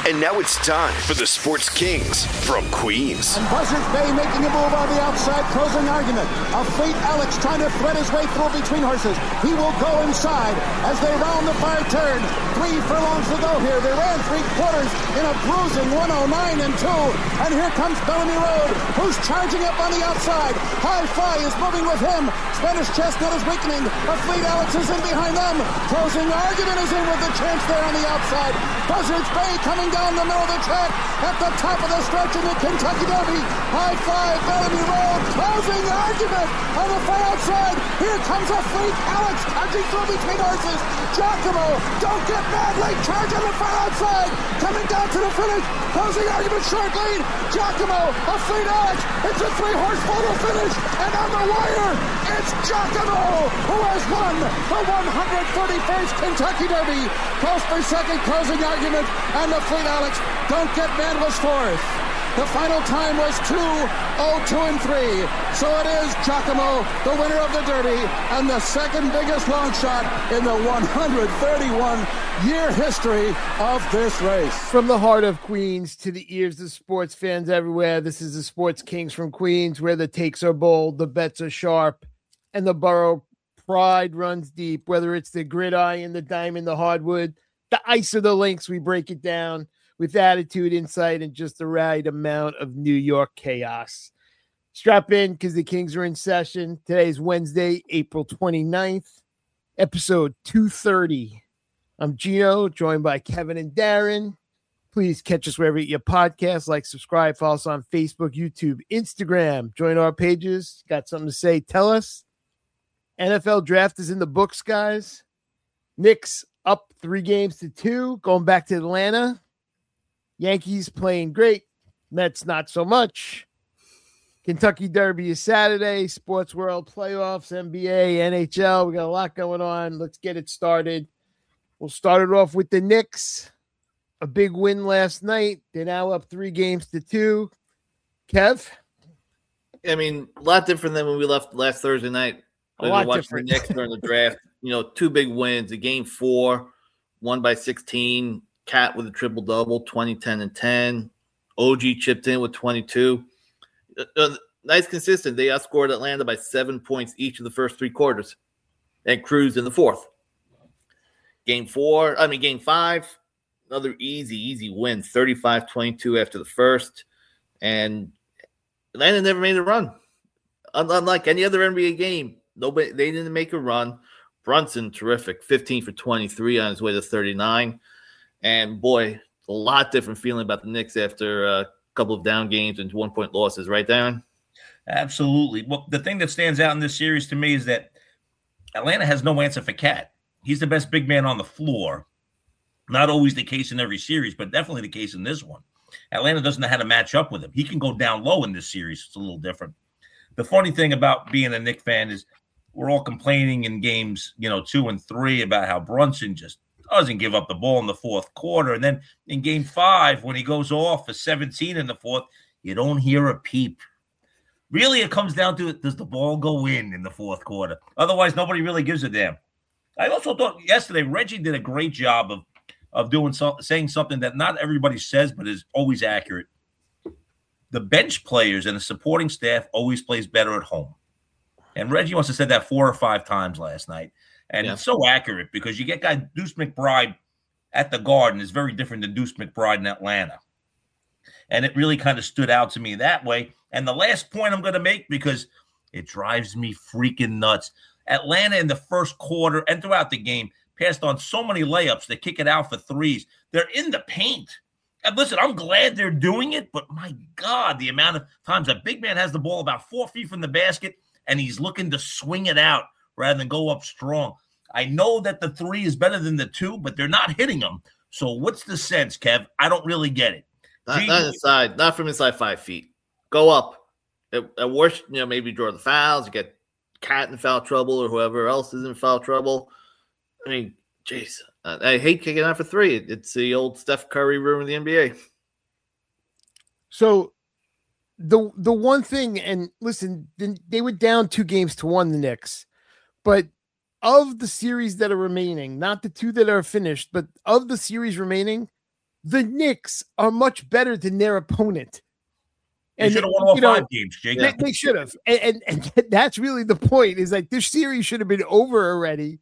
And now it's time for the Sports Kings from Queens. And Buzzards Bay making a move on the outside, closing argument. A Fleet Alex trying to thread his way through between horses. He will go inside as they round the far turn. 3 furlongs to go here. They ran 3/4 in a bruising 109-2. And here comes Bellamy Road, who's charging up on the outside. High Fly is moving with him. Spanish Chestnut is weakening. A Fleet Alex is in behind them. Closing argument is in with the chance there on the outside. Buzzards Bay coming down the middle of the track at the top of the stretch in the Kentucky Derby. High Five, Bellamy Road, closing argument on the far outside. Here comes a Fleet Alex charging through between horses. Giacomo, don't get mad, late charge on the far outside. Coming down to the finish, closing argument, short lead. Giacomo, a Fleet Alex, it's a 3-horse photo finish, and on the wire, it's Giacomo who has won the 131st Kentucky Derby. Close for second, closing argument, and the Fleet Alex, don't get mad, was fourth. The final time was 2:02.3. So it is Giacomo, the winner of the Derby, and the second biggest long shot in the 131-year history of this race. From the heart of Queens to the ears of sports fans everywhere, this is the Sports Kings from Queens, where the takes are bold, the bets are sharp, and the borough pride runs deep. Whether it's the gridiron, the diamond, the hardwood, the ice or the links, we break it down with attitude, insight, and just the right amount of New York chaos. Strap in because the Kings are in session. Today's Wednesday, April 29th, episode 230. I'm Gino, joined by Kevin and Darren. Please catch us wherever you get your podcasts. Like, subscribe, follow us on Facebook, YouTube, Instagram. Join our pages. Got something to say? Tell us. NFL draft is in the books, guys. Knicks up 3-2, going back to Atlanta. Yankees playing great. Mets not so much. Kentucky Derby is Saturday. Sports World playoffs, NBA, NHL. We got a lot going on. Let's get it started. We'll start it off with the Knicks. A big win last night. They're now up 3-2. Kev? I mean, a lot different than when we left last Thursday night. A lot different. The Knicks during the draft. 2 big wins. A game 4, won by 16. Cat with a triple-double, 20, 10, and 10. OG chipped in with 22. Nice consistent. They outscored Atlanta by 7 points each of the first 3 quarters and cruised in the fourth. Game 5, another easy win, 35-22 after the first. And Atlanta never made a run. Unlike any other NBA game, they didn't make a run. Brunson, terrific, 15 for 23 on his way to 39. And, boy, a lot different feeling about the Knicks after a couple of down games and 1-point losses. Right, Darren? Absolutely. Well, the thing that stands out in this series to me is that Atlanta has no answer for Cat. He's the best big man on the floor. Not always the case in every series, but definitely the case in this one. Atlanta doesn't know how to match up with him. He can go down low in this series. It's a little different. The funny thing about being a Knicks fan is we're all complaining in games, 2 and 3 about how Brunson just doesn't give up the ball in the fourth quarter. And then in game 5, when he goes off for 17 in the fourth, you don't hear a peep. Really, it comes down to it. Does the ball go in the fourth quarter? Otherwise, nobody really gives a damn. I also thought yesterday Reggie did a great job of saying something that not everybody says, but is always accurate. The bench players and the supporting staff always plays better at home. And Reggie must have said that 4 or 5 times last night. And It's so accurate because you get guy Deuce McBride at the Garden is very different than Deuce McBride in Atlanta. And it really kind of stood out to me that way. And the last point I'm going to make, because it drives me freaking nuts. Atlanta in the first quarter and throughout the game passed on so many layups. They kick it out for threes. They're in the paint. And listen, I'm glad they're doing it, but my God, the amount of times a big man has the ball about 4 feet from the basket and he's looking to swing it out rather than go up strong. I know that the 3 is better than the 2, but they're not hitting them. So what's the sense, Kev? I don't really get it. Not from inside 5 feet. Go up. At worst, maybe draw the fouls. You get Cat in foul trouble or whoever else is in foul trouble. I mean, jeez. I hate kicking out for 3. It's the old Steph Curry room in the NBA. So the one thing, and listen, they were down 2-1, the Knicks. But of the series that are remaining, not the 2 that are finished, but of the series remaining, the Knicks are much better than their opponent. They should have won all 5 games, Jake. They should have. And that's really the point, is like this series should have been over already.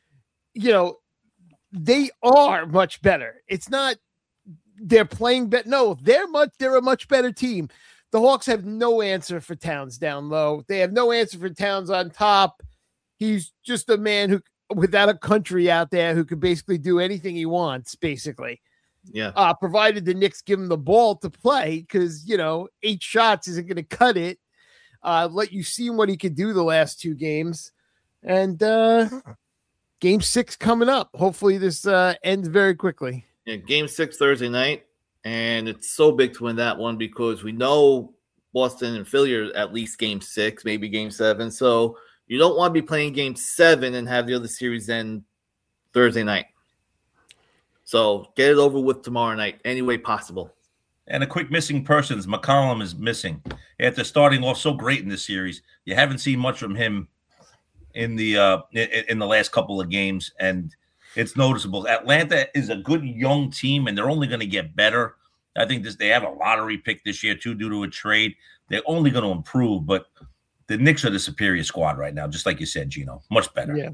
They are much better. It's not they're playing better. No, they're a much better team. The Hawks have no answer for Towns down low. They have no answer for Towns on top. He's just a man who, without a country out there, who could basically do anything he wants, basically. Yeah. Provided the Knicks give him the ball to play, because 8 shots isn't going to cut it. Let you see what he could do the last 2 games, and Game 6 coming up. Hopefully, this ends very quickly. Yeah, Game 6 Thursday night, and it's so big to win that one because we know Boston and Philly are at least Game 6, maybe Game 7. So you don't want to be playing Game 7 and have the other series end Thursday night. So get it over with tomorrow night any way possible. And a quick missing persons, McCollum is missing. After starting off so great in this series, you haven't seen much from him in the last couple of games, and it's noticeable. Atlanta is a good young team, and they're only going to get better. I think they have a lottery pick this year, too, due to a trade. They're only going to improve, but the Knicks are the superior squad right now, just like you said, Gino. Much better. Yeah.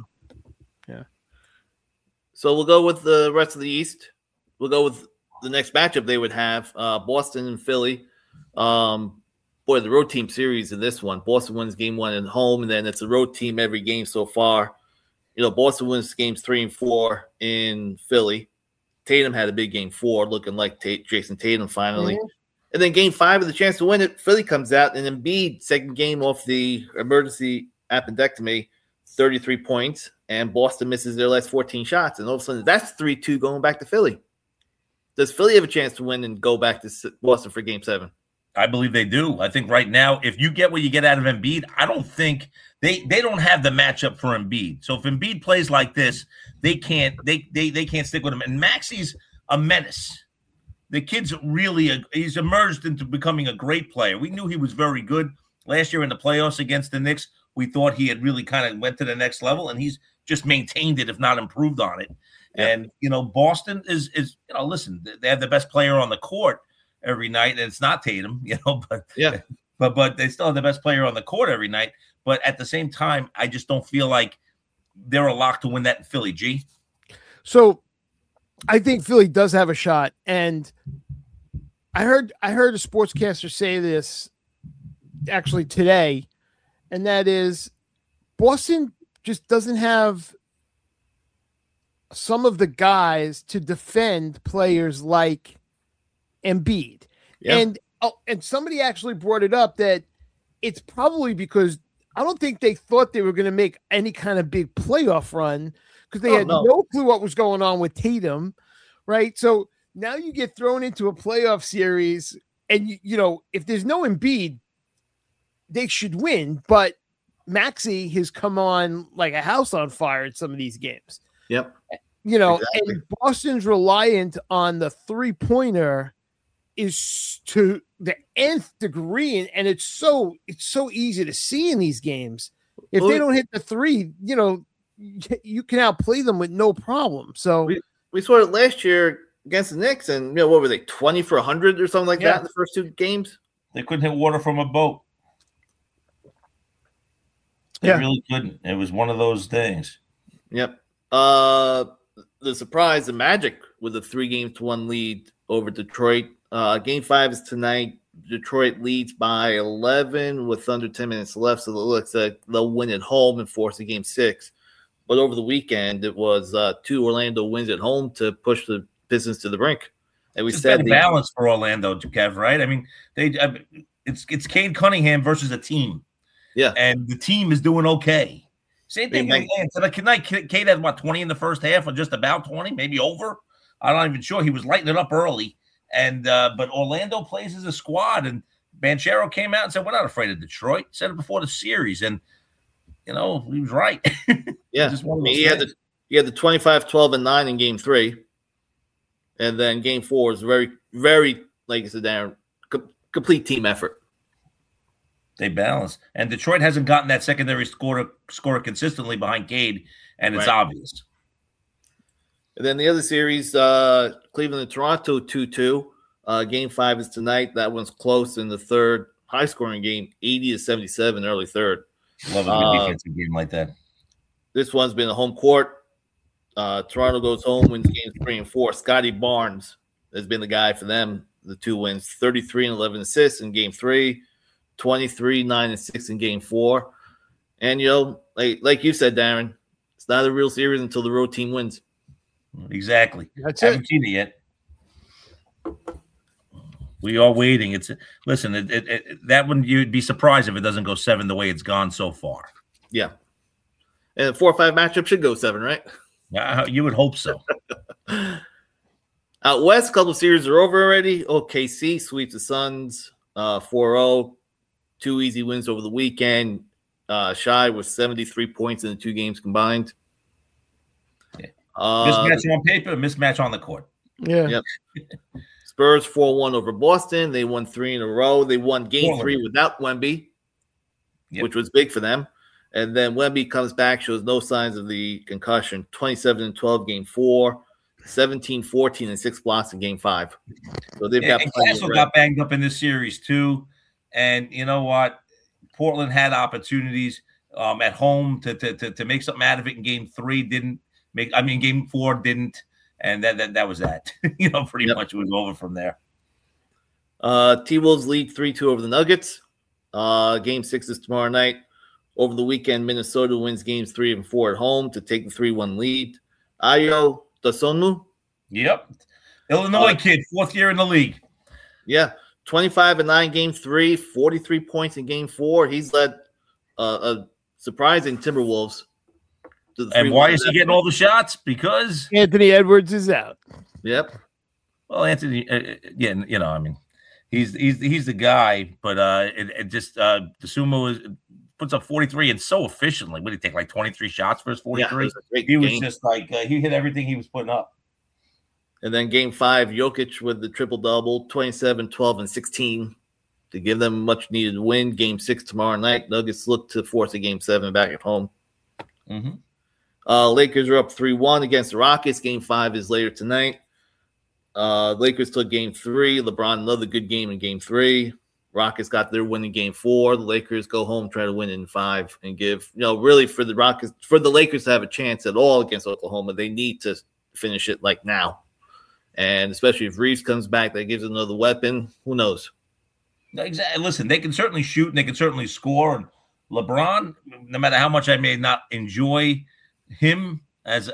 So we'll go with the rest of the East. We'll go with the next matchup they would have, Boston and Philly. The road team series in this one. Boston wins Game 1 at home, and then it's a road team every game so far. Boston wins Games 3 and 4 in Philly. Tatum had a big Game 4, looking like Jason Tatum finally. Mm-hmm. And then Game 5 with a chance to win it, Philly comes out, and Embiid, second game off the emergency appendectomy, 33 points, and Boston misses their last 14 shots. And all of a sudden, that's 3-2 going back to Philly. Does Philly have a chance to win and go back to Boston for Game 7? I believe they do. I think right now, if you get what you get out of Embiid, I don't think they don't have the matchup for Embiid. So if Embiid plays like this, they can't stick with him. And Maxi's a menace. The kid's he's emerged into becoming a great player. We knew he was very good last year in the playoffs against the Knicks. We thought he had really kind of went to the next level, and he's just maintained it, if not improved on it. Yeah. And Boston is listen, they have the best player on the court every night, and it's not Tatum, but yeah, but they still have the best player on the court every night. But at the same time, I just don't feel like they're a lock to win that in Philly. G. So I think Philly does have a shot, and I heard a sportscaster say this actually today, and that is Boston just doesn't have some of the guys to defend players like Embiid. Yeah. And somebody actually brought it up that it's probably because I don't think they thought they were going to make any kind of big playoff run because they had no clue what was going on with Tatum, right? So now you get thrown into a playoff series, and if there's no Embiid, they should win. But Maxey has come on like a house on fire in some of these games. Yep. Exactly. And Boston's reliant on the 3-pointer is to the nth degree, and it's so easy to see in these games. If they don't hit the 3, you can outplay them with no problem. So we saw it last year against the Knicks, and what were they, 20 for 100 or something like that in the first 2 games? They couldn't hit water from a boat. They really couldn't. It was one of those things. Yep. The surprise, the Magic with a 3-1 lead over Detroit. Game 5 is tonight. Detroit leads by 11 with under 10 minutes left, so it looks like they'll win at home and force a Game 6. But over the weekend, it was 2 Orlando wins at home to push the Pistons to the brink. And we said balance for Orlando, Kev, right? I mean, it's Cade Cunningham versus a team. Yeah, and the team is doing okay. Same thing. Tonight, Cade had 20 in the first half, or just about 20, maybe over. I'm not even sure. He was lighting it up early, and but Orlando plays as a squad. And Banchero came out and said, "We're not afraid of Detroit." Said it before the series, and he was right. Yeah, he had the 25, 12, and 9 in Game 3, and then Game 4 is very, very, like you said, Darren, complete team effort. They balance. And Detroit hasn't gotten that secondary scorer consistently behind Cade, and it's obvious. And then the other series, Cleveland and Toronto 2-2. Game 5 is tonight. That one's close in the third. High-scoring game, 80-77, early third. Love a good defensive game like that. This one's been a home court. Toronto goes home, wins games 3 and 4. Scotty Barnes has been the guy for them. The 2 wins, 33 and 11 assists in game 3, 23, 9 and 6 in game 4. And, like you said, Darren, it's not a real series until the road team wins. Exactly. That's Haven't seen it yet. We are waiting. Listen. That one you'd be surprised if it doesn't go 7 the way it's gone so far. Yeah, and a 4 or 5 matchup should go 7, right? You would hope so. Out west, a couple of series are over already. OKC sweeps the Suns 4-0. 2 easy wins over the weekend. Shy with 73 points in the 2 games combined. Yeah. Mismatch on paper, mismatch on the court. Yeah. Yep. Spurs 4-1 over Boston. They won 3 in a row. They won game 3 without Wemby, which was big for them. And then Wemby comes back, shows no signs of the concussion. 27-12 game 4, 17-14 and 6 blocks in game 5. So they've got. Castle got banged up in this series too. And you know what? Portland had opportunities at home to make something out of it in game 3. Didn't make. I mean, game 4 didn't. And that was that. Pretty much it was over from there. T-Wolves lead 3-2 over the Nuggets. Game 6 is tomorrow night. Over the weekend, Minnesota wins games 3 and 4 at home to take the 3-1 lead. Ayo Dosunmu. Yep. Illinois kid, 4th year in the league. Yeah. 25 and 9 game 3, 43 points in game 4. He's led a surprising Timberwolves. And why is he getting all the shots? Because Anthony Edwards is out. Yep. Well, Anthony, he's the guy, but Dosunmu puts up 43 and so efficiently. What did he take, like 23 shots for his 43? Yeah, he was just like he hit everything he was putting up. And then game 5, Jokic with the triple-double, 27, 12, and 16 to give them a much-needed win. Game 6 tomorrow night. Nuggets look to force a game 7 back at home. Mm-hmm. Lakers are up 3-1 against the Rockets. Game 5 is later tonight. Lakers took game 3. LeBron, another good game in game 3. Rockets got their win in game 4. The Lakers go home, try to win in 5, and give, really for the Lakers to have a chance at all against Oklahoma, they need to finish it like now. And especially if Reeves comes back, that gives another weapon. Who knows? Exactly. Listen, they can certainly shoot and they can certainly score. And LeBron, no matter how much I may not enjoy him as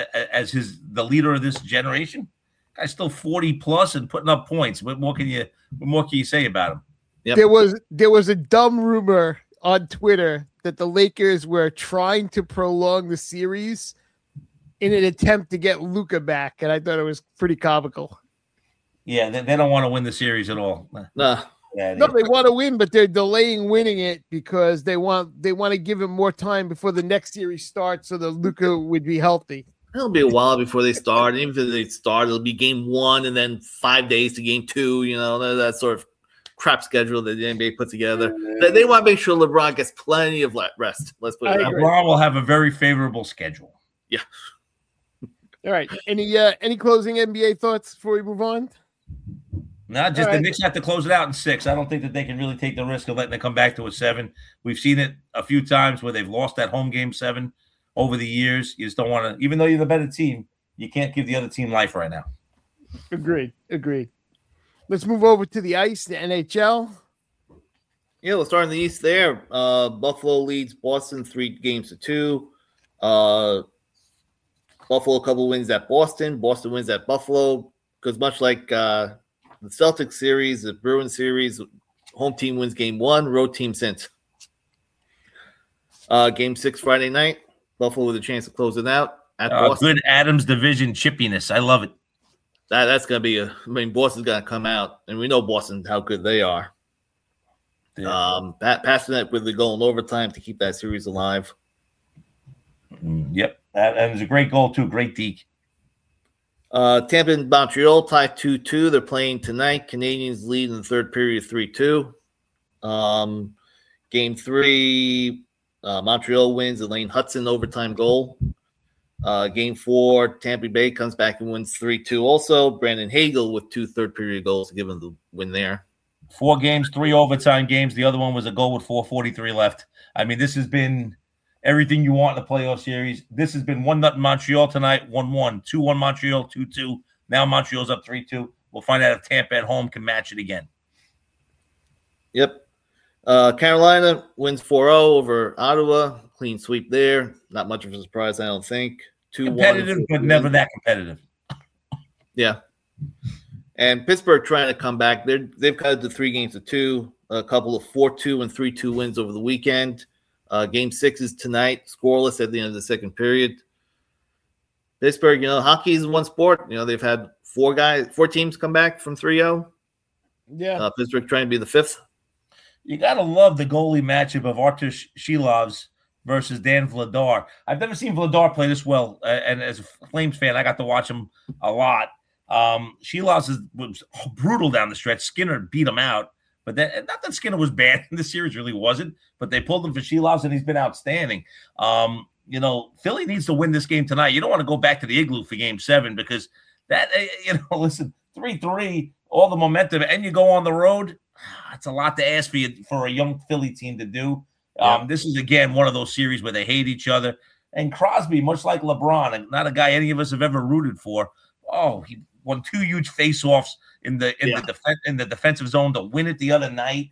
the leader of this generation, guy's still 40 plus and putting up points. What more can you say about him? Yep. There was a dumb rumor on Twitter that the Lakers were trying to prolong the series in an attempt to get Luka back, and I thought it was pretty comical. Yeah, they don't want to win the series at all. Nah. Yeah, No, they want to win, but they're delaying winning it because they want to give him more time before the next series starts so that Luka would be healthy. It'll be a while before they start. And even if they start, it'll be game 1 and then 5 days to game 2. That sort of crap schedule that the NBA put together. They want to make sure LeBron gets plenty of rest. Let's put it that way. LeBron will have a very favorable schedule. Yeah. All right. Any closing NBA thoughts before we move on? No, just the Knicks have to close it out in 6. I don't think that they can really take the risk of letting it come back to a 7. We've seen it a few times where they've lost that home game 7 over the years. You just don't want to, even though you're the better team, you can't give the other team life right now. Agreed. Let's move over to the ice, the NHL. Yeah, we'll start in the East there. Buffalo leads Boston 3-2. Buffalo a couple wins at Boston. Boston wins at Buffalo because much like the Celtics series, the Bruins series, home team wins game 1, road team since. Game 6 Friday night. Buffalo with a chance to close it out at Boston. Good Adams division chippiness. I love it. That's going to be Boston's going to come out, and we know Boston, how good they are. Yeah. Pasternak with the goal in overtime to keep that series alive. Yep. And it was a great goal, too. Great deke. Tampa and Montreal tie 2-2. They're playing tonight. Canadians lead in the third period 3-2. Game 3, Montreal wins. Elaine Hudson overtime goal. Game 4, Tampa Bay comes back and wins 3-2 also. Brandon Hagel with 2 third-period goals to give him the win there. 4 games, 3 overtime games. The other one was a goal with 4:43 left. I mean, this has been everything you want in the playoff series. This has been 1-0 Montreal tonight, 1-1. 2-1 Montreal, 2-2. Now Montreal's up 3-2. We'll find out if Tampa at home can match it again. Yep. Carolina wins 4-0 over Ottawa. Clean sweep there. Not much of a surprise, I don't think. 2-1. Competitive, but never that competitive. Yeah. And Pittsburgh trying to come back. They've cut it to 3 games to 2. A couple of 4-2 and 3-2 wins over the weekend. Game 6 is tonight. Scoreless at the end of the second period. Pittsburgh, hockey is one sport. They've had 4 teams come back from 3-0. Yeah. Pittsburgh trying to be the 5th. You got to love the goalie matchup of Artur Shilovs versus Dan Vladar. I've never seen Vladar play this well, and as a Flames fan, I got to watch him a lot. Shilovs was brutal down the stretch. Skinner beat him out, but not that Skinner was bad in the series, really wasn't, but they pulled him for Shilovs, and he's been outstanding. Philly needs to win this game tonight. You don't want to go back to the Igloo for Game 7 because that, listen, 3-3, all the momentum, and you go on the road. It's a lot to ask for a young Philly team to do. This is, again, one of those series where they hate each other. And Crosby, much like LeBron, not a guy any of us have ever rooted for. Oh, he won 2 huge face-offs in the defensive zone to win it the other night.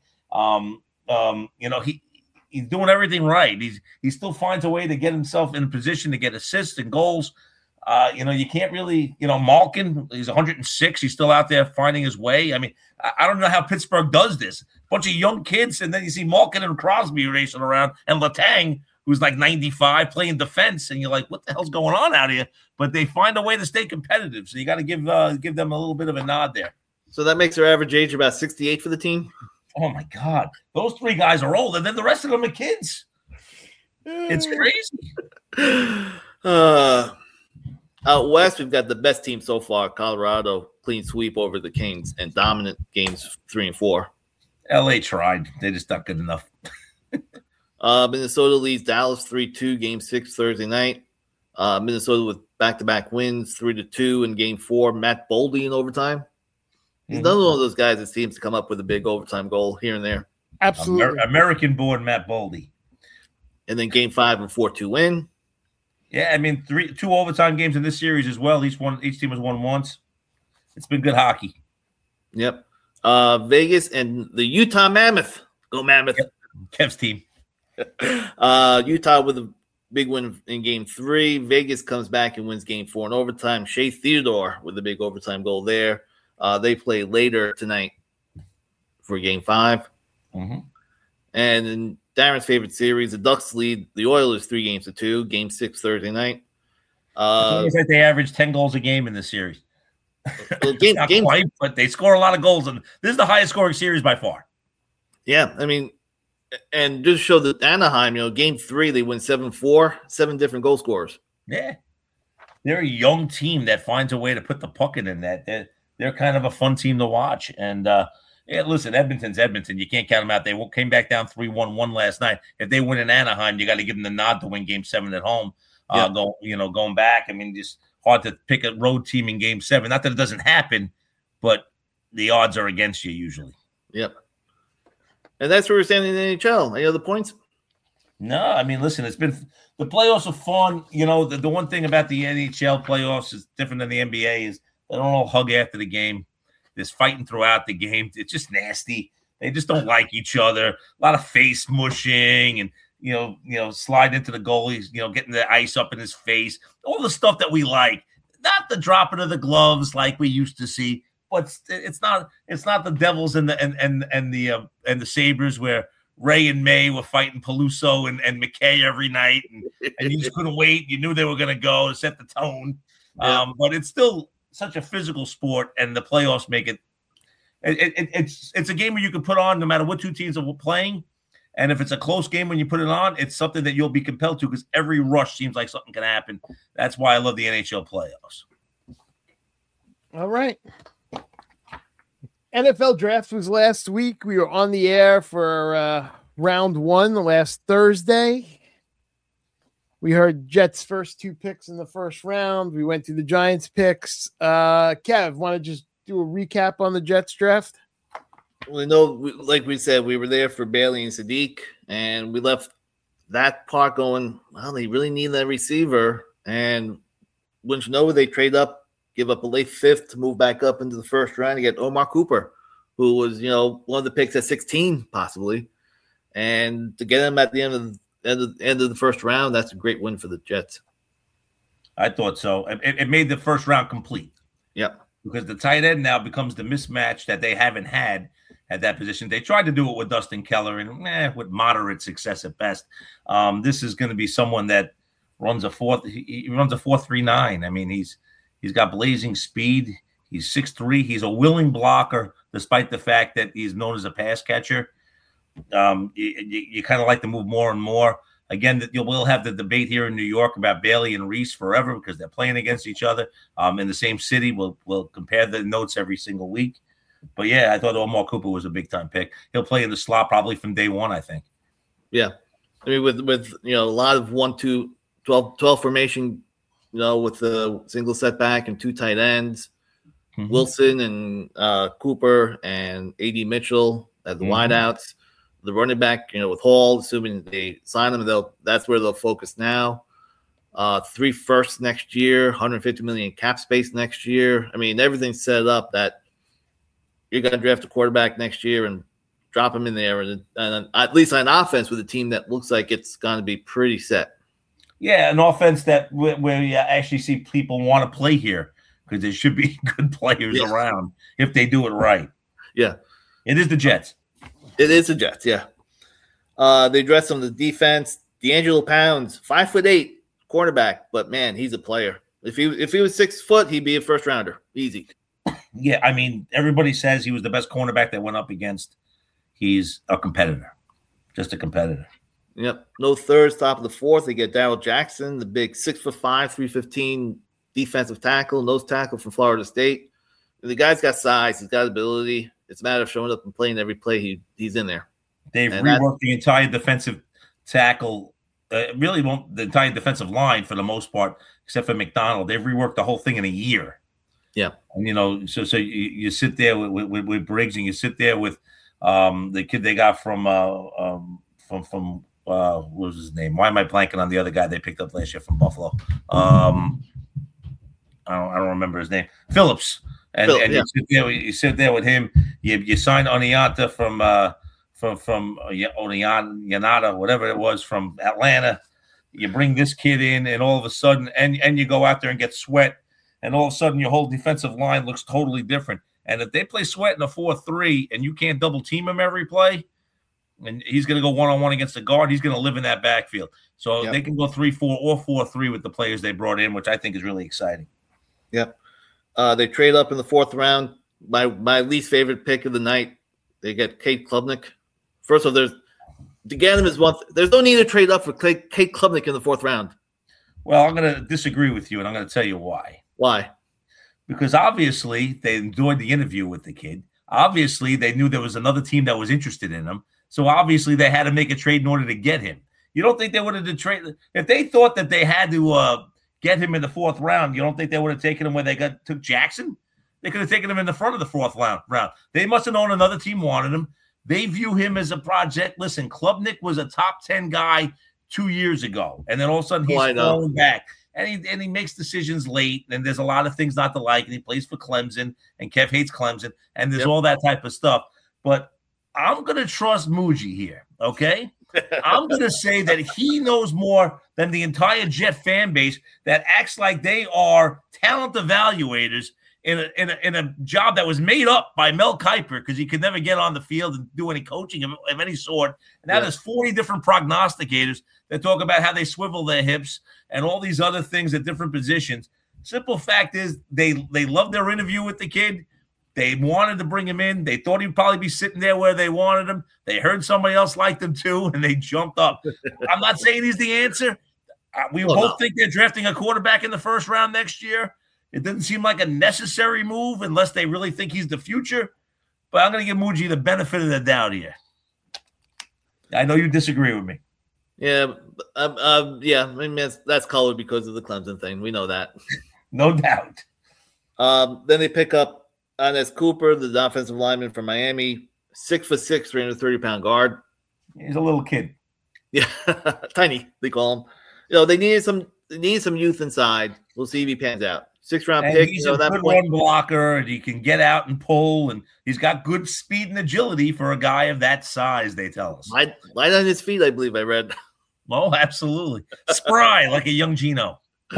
He's doing everything right. He still finds a way to get himself in a position to get assists and goals. You can't really, Malkin, he's 106. He's still out there finding his way. I mean, I don't know how Pittsburgh does this. A bunch of young kids, and then you see Malkin and Crosby racing around, and Letang, who's like 95, playing defense, and you're like, what the hell's going on out here? But they find a way to stay competitive, so you got to give them a little bit of a nod there. So that makes their average age about 68 for the team? Oh, my God. Those 3 guys are old, and then the rest of them are kids. It's crazy. Out west, we've got the best team so far, Colorado, clean sweep over the Kings, and dominant games 3 and 4. LA tried. They just not good enough. Minnesota leads Dallas 3-2, Game 6 Thursday night. Minnesota with back-to-back wins, 3-2 in Game 4. Matt Boldy in overtime. He's another one of those guys that seems to come up with a big overtime goal here and there. Absolutely. American-born Matt Boldy. And then Game 5 and 4-2 win. Yeah, I mean, 2 overtime games in this series as well. Each team has won once. It's been good hockey. Yep. Vegas and the Utah Mammoth. Go Mammoth. Yep. Kev's team. Utah with a big win in Game 3. Vegas comes back and wins Game 4 in overtime. Shea Theodore with a big overtime goal there. They play later tonight for Game 5. Mm-hmm. And in Darren's favorite series, the Ducks lead the Oilers 3-2. Game 6 Thursday night. It's like they average 10 goals a game in this series. Not quite, but they score a lot of goals, and this is the highest scoring series by far. Yeah, I mean, and just show that Anaheim, Game 3 they win 7-4, 7 different goal scorers. Yeah, they're a young team that finds a way to put the puck in that. They're kind of a fun team to watch, and listen, Edmonton's Edmonton. You can't count them out. They came back down 3-1 last night. If they win in Anaheim, you got to give them the nod to win Game 7 at home. Going back. I mean, just hard to pick a road team in Game 7. Not that it doesn't happen, but the odds are against you usually. Yep. And that's where we're standing in the NHL. Any other points? No, I mean, listen, it's been the playoffs are fun. The one thing about the NHL playoffs is different than the NBA is they don't all hug after the game. There's fighting throughout the game. It's just nasty. They just don't like each other. A lot of face mushing and, slide into the goalies, getting the ice up in his face. All the stuff that we like. Not the dropping of the gloves like we used to see, but it's not the Devils and the Sabres where Ray and May were fighting Peluso and McKay every night, and you just couldn't wait. You knew they were going to go to set the tone. Yeah. But it's still such a physical sport, and the playoffs make it. It's a game where you can put on no matter what 2 teams are playing, and if it's a close game when you put it on, it's something that you'll be compelled to because every rush seems like something can happen. That's why I love the NHL playoffs. All right. NFL draft was last week. We were on the air for round 1 last Thursday. We heard Jets' first 2 picks in the first round. We went through the Giants' picks. Kev, want to just do a recap on the Jets draft? We know, like we said, we were there for Bailey and Sadiq, and we left that part going, well, they really need that receiver. And wouldn't you know, they trade up, give up a late 5th to move back up into the first round to get Omar Cooper, who was, one of the picks at 16 possibly. And to get him at the end of the first round, that's a great win for the Jets. I thought so. It made the first round complete. Yep. Because the tight end now becomes the mismatch that they haven't had at that position. They tried to do it with Dustin Keller and with moderate success at best. This is going to be someone that runs a 4.39. I mean, he's got blazing speed. He's 6'3". He's a willing blocker, despite the fact that he's known as a pass catcher. You kind of like to move more and more. Again, we'll have the debate here in New York about Bailey and Reese forever because they're playing against each other in the same city. We'll compare the notes every single week. But, yeah, I thought Omar Cooper was a big-time pick. He'll play in the slot probably from day one, I think. Yeah. I mean, with a lot of 1-2, 12 formation, with the single setback and 2 tight ends, Wilson and Cooper and A.D. Mitchell as the wideouts. The running back, with Hall, assuming they sign him, that's where they'll focus now. 3 firsts next year, $150 million cap space next year. I mean, everything's set up that you're going to draft a quarterback next year and drop him in there, and at least on offense with a team that looks like it's going to be pretty set. Yeah, an offense that where you actually see people want to play here because there should be good players around if they do it right. Yeah, it is the Jets. It is the Jets, yeah. They dressed on the defense. D'Angelo Pounds, 5'8", cornerback, but man, he's a player. If he was 6 foot, he'd be a first rounder, easy. Yeah, I mean, everybody says he was the best cornerback they went up against. He's a competitor, just a competitor. Yep, no thirds, top of the 4th. They get Darrell Jackson, the big 6'5", 315 defensive tackle, nose tackle from Florida State. The guy's got size, he's got ability. It's a matter of showing up and playing every play he's in there. They've reworked the entire defensive tackle, the entire defensive line for the most part, except for McDonald. They've reworked the whole thing in a year. Yeah, and, so you sit there with Briggs, and you sit there with the kid they got from what was his name? Why am I blanking on the other guy they picked up last year from Buffalo? I don't remember his name. Phillips. And you sit there with him. You sign Oniata from Yanata, whatever it was, from Atlanta. You bring this kid in, and all of a sudden, and you go out there and get Sweat, and all of a sudden your whole defensive line looks totally different. And if they play Sweat in a 4-3, and you can't double team him every play, and he's going to go one-on-one against the guard, he's going to live in that backfield. So they can go 3-4 or 4-3 with the players they brought in, which I think is really exciting. Yep. They trade up in the 4th round. My least favorite pick of the night. They get Cade Klubnik. First of all, to get him is one. There's no need to trade up for Cade Klubnik in the 4th round. Well, I'm going to disagree with you, and I'm going to tell you why. Why? Because obviously they enjoyed the interview with the kid. Obviously they knew there was another team that was interested in him. So obviously they had to make a trade in order to get him. You don't think they would have traded if they thought that they had to get him in the 4th round? You don't think they would have taken him where they took Jackson? They could have taken him in the front of the 4th round. They must have known another team wanted him. They view him as a project. Listen, Klubnik was a top 10 guy 2 years ago, and then all of a sudden he's falling back, and he makes decisions late, and there's a lot of things not to like, and he plays for Clemson, and Kev hates Clemson, and there's all that type of stuff. But I'm going to trust Muji here, okay? I'm going to say that he knows more than the entire Jet fan base that acts like they are talent evaluators in a job that was made up by Mel Kiper because he could never get on the field and do any coaching of any sort. And now there's 40 different prognosticators that talk about how they swivel their hips and all these other things at different positions. Simple fact is they loved their interview with the kid. They wanted to bring him in. They thought he'd probably be sitting there where they wanted him. They heard somebody else liked him too, and they jumped up. I'm not saying he's the answer. We both think they're drafting a quarterback in the 1st round next year. It doesn't seem like a necessary move unless they really think he's the future. But I'm going to give Muji the benefit of the doubt here. I know you disagree with me. Yeah, yeah. I mean, that's colored because of the Clemson thing. We know that. No doubt. Then they pick up Ernest Cooper, the offensive lineman from Miami, 6'6", 330-pound guard. He's a little kid. Yeah, tiny. They call him. They needed some youth inside. We'll see if he pans out. 6th-round pick. He's a good run blocker, and he can get out and pull, and he's got good speed and agility for a guy of that size. They tell us. Light on his feet, I believe I read. Oh, absolutely. Spry like a young Geno.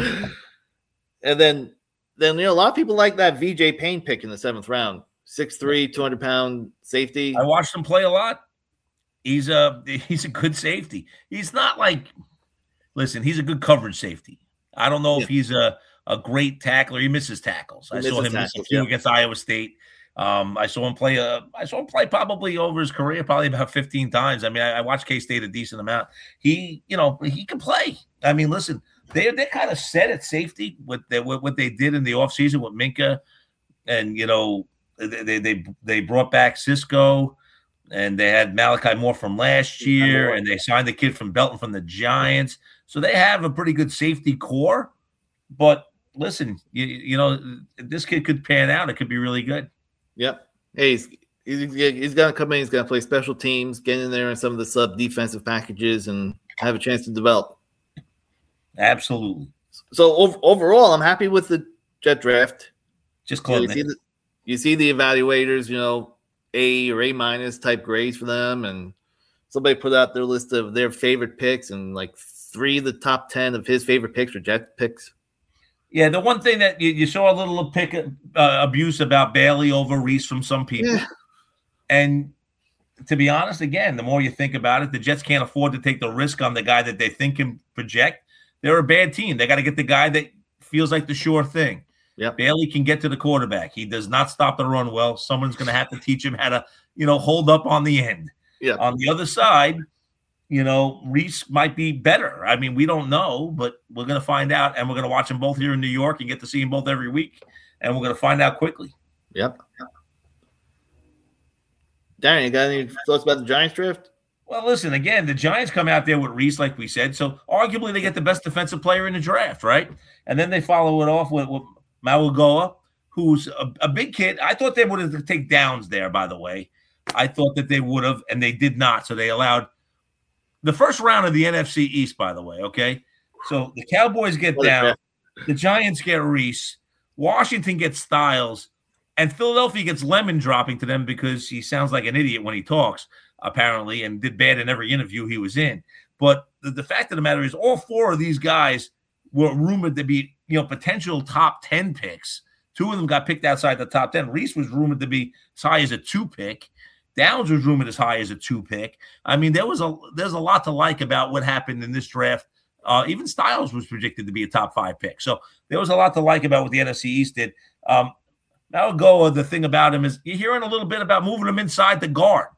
And then a lot of people like that VJ Payne pick in the 7th round. 6'3", 200-pound safety. I watched him play a lot. He's a good safety. He's not like, listen, he's a good coverage safety. I don't know if he's a great tackler. He misses tackles. I saw him miss a few against Iowa State. I saw him play probably over his career, probably about 15 times. I mean, I watched K-State a decent amount. He can play. I mean, listen, they're kind of set at safety with what they did in the offseason with Minka, and they brought back Cisco, and they had Malachi Moore from last year, and they signed the kid from Belton from the Giants. So they have a pretty good safety core. But listen, this kid could pan out. It could be really good. Yep. Hey, he's going to come in. He's going to play special teams, get in there in some of the sub defensive packages, and have a chance to develop. Absolutely. So overall, I'm happy with the Jet draft. Just close. You see the evaluators, A or A- type grades for them, and somebody put out their list of their favorite picks, and like 3 of the top 10 of his favorite picks were Jet picks. Yeah, the one thing that you saw a little abuse about Bailey over Reese from some people. Yeah. And to be honest, again, the more you think about it, the Jets can't afford to take the risk on the guy that they think can project. They're a bad team. They got to get the guy that feels like the sure thing. Yep. Bailey can get to the quarterback. He does not stop the run well. Someone's going to have to teach him how to, hold up on the end. Yeah. On the other side, Reese might be better. I mean, we don't know, but we're going to find out, and we're going to watch them both here in New York and get to see them both every week, and we're going to find out quickly. Yep. Darren, you got any thoughts about the Giants draft? Well, listen, again, the Giants come out there with Reese, like we said, so arguably they get the best defensive player in the draft, right? And then they follow it off with Mauigoa, who's a big kid. I thought they would have taken Downs there, by the way. I thought that they would have, and they did not, so they allowed the first round of the NFC East, by the way, okay? So the Cowboys get Downs, the Giants get Reese, Washington gets Styles, and Philadelphia gets Lemon dropping to them because he sounds like an idiot when he talks, apparently, and did bad in every interview he was in. But the fact of the matter is all 4 of these guys were rumored to be, potential top 10 picks. 2 of them got picked outside the top 10. Reese was rumored to be as high as a 2 pick. Downs was rumored as high as a 2 pick. I mean, there's a lot to like about what happened in this draft. Even Styles was projected to be a top 5 pick. So there was a lot to like about what the NFC East did. Mauigoa, the thing about him is you're hearing a little bit about moving him inside the guard.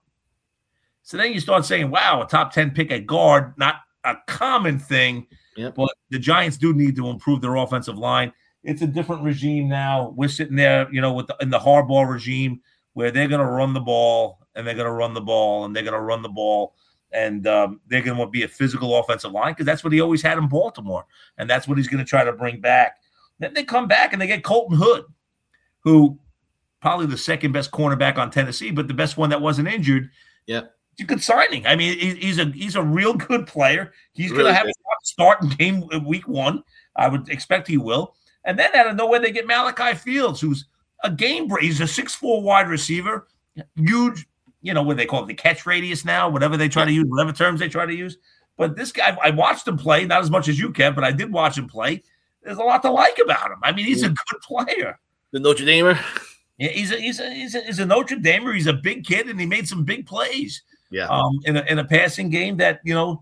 So then you start saying, wow, a top 10 pick at guard, not a common thing. Yep. But the Giants do need to improve their offensive line. It's a different regime now. We're sitting there, in the Harbaugh regime where they're going to run the ball and they're going to run the ball and they're going to run the ball. And they're going to be a physical offensive line because that's what he always had in Baltimore. And that's what he's going to try to bring back. Then they come back and they get Colton Hood, who probably the second best cornerback on Tennessee, but the best one that wasn't injured. Yeah. It's a good signing. I mean, he's a real good player. He's really going to have a start in game week 1. I would expect he will. And then out of nowhere, they get Malachi Fields, who's a game breaker. He's a 6'4" wide receiver, huge, what they call it, the catch radius now, whatever they try to use, whatever terms they try to use. But this guy, I watched him play, not as much as you, Kev, but I did watch him play. There's a lot to like about him. I mean, he's a good player. The Notre Damer? Yeah, he's a Notre Damer. He's a big kid, and he made some big plays. Yeah. In a passing game that,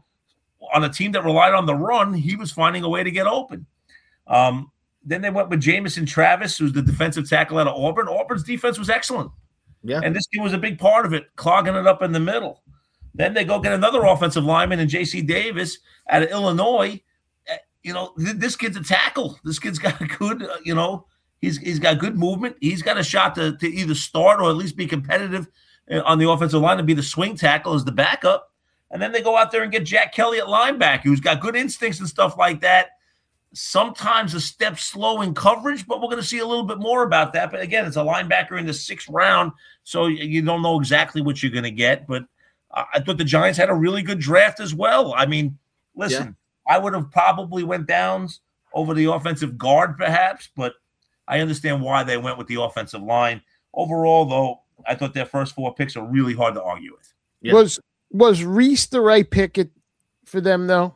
on a team that relied on the run, he was finding a way to get open. Then they went with Jamison Travis, who's the defensive tackle out of Auburn. Auburn's defense was excellent. Yeah. And this kid was a big part of it, clogging it up in the middle. Then they go get another offensive lineman in J.C. Davis out of Illinois. This kid's a tackle. This kid's got a good, he's got good movement. He's got a shot to either start or at least be competitive on the offensive line and be the swing tackle as the backup. And then they go out there and get Jack Kelly at linebacker, who's got good instincts and stuff like that. Sometimes a step slow in coverage, but we're going to see a little bit more about that. But again, it's a linebacker in the 6th round, so you don't know exactly what you're going to get. But I thought the Giants had a really good draft as well. I mean, listen, I would have probably went Downs over the offensive guard perhaps, but I understand why they went with the offensive line. Overall, though, I thought their first 4 picks are really hard to argue with. Yeah. Was Reese the right pick for them, though?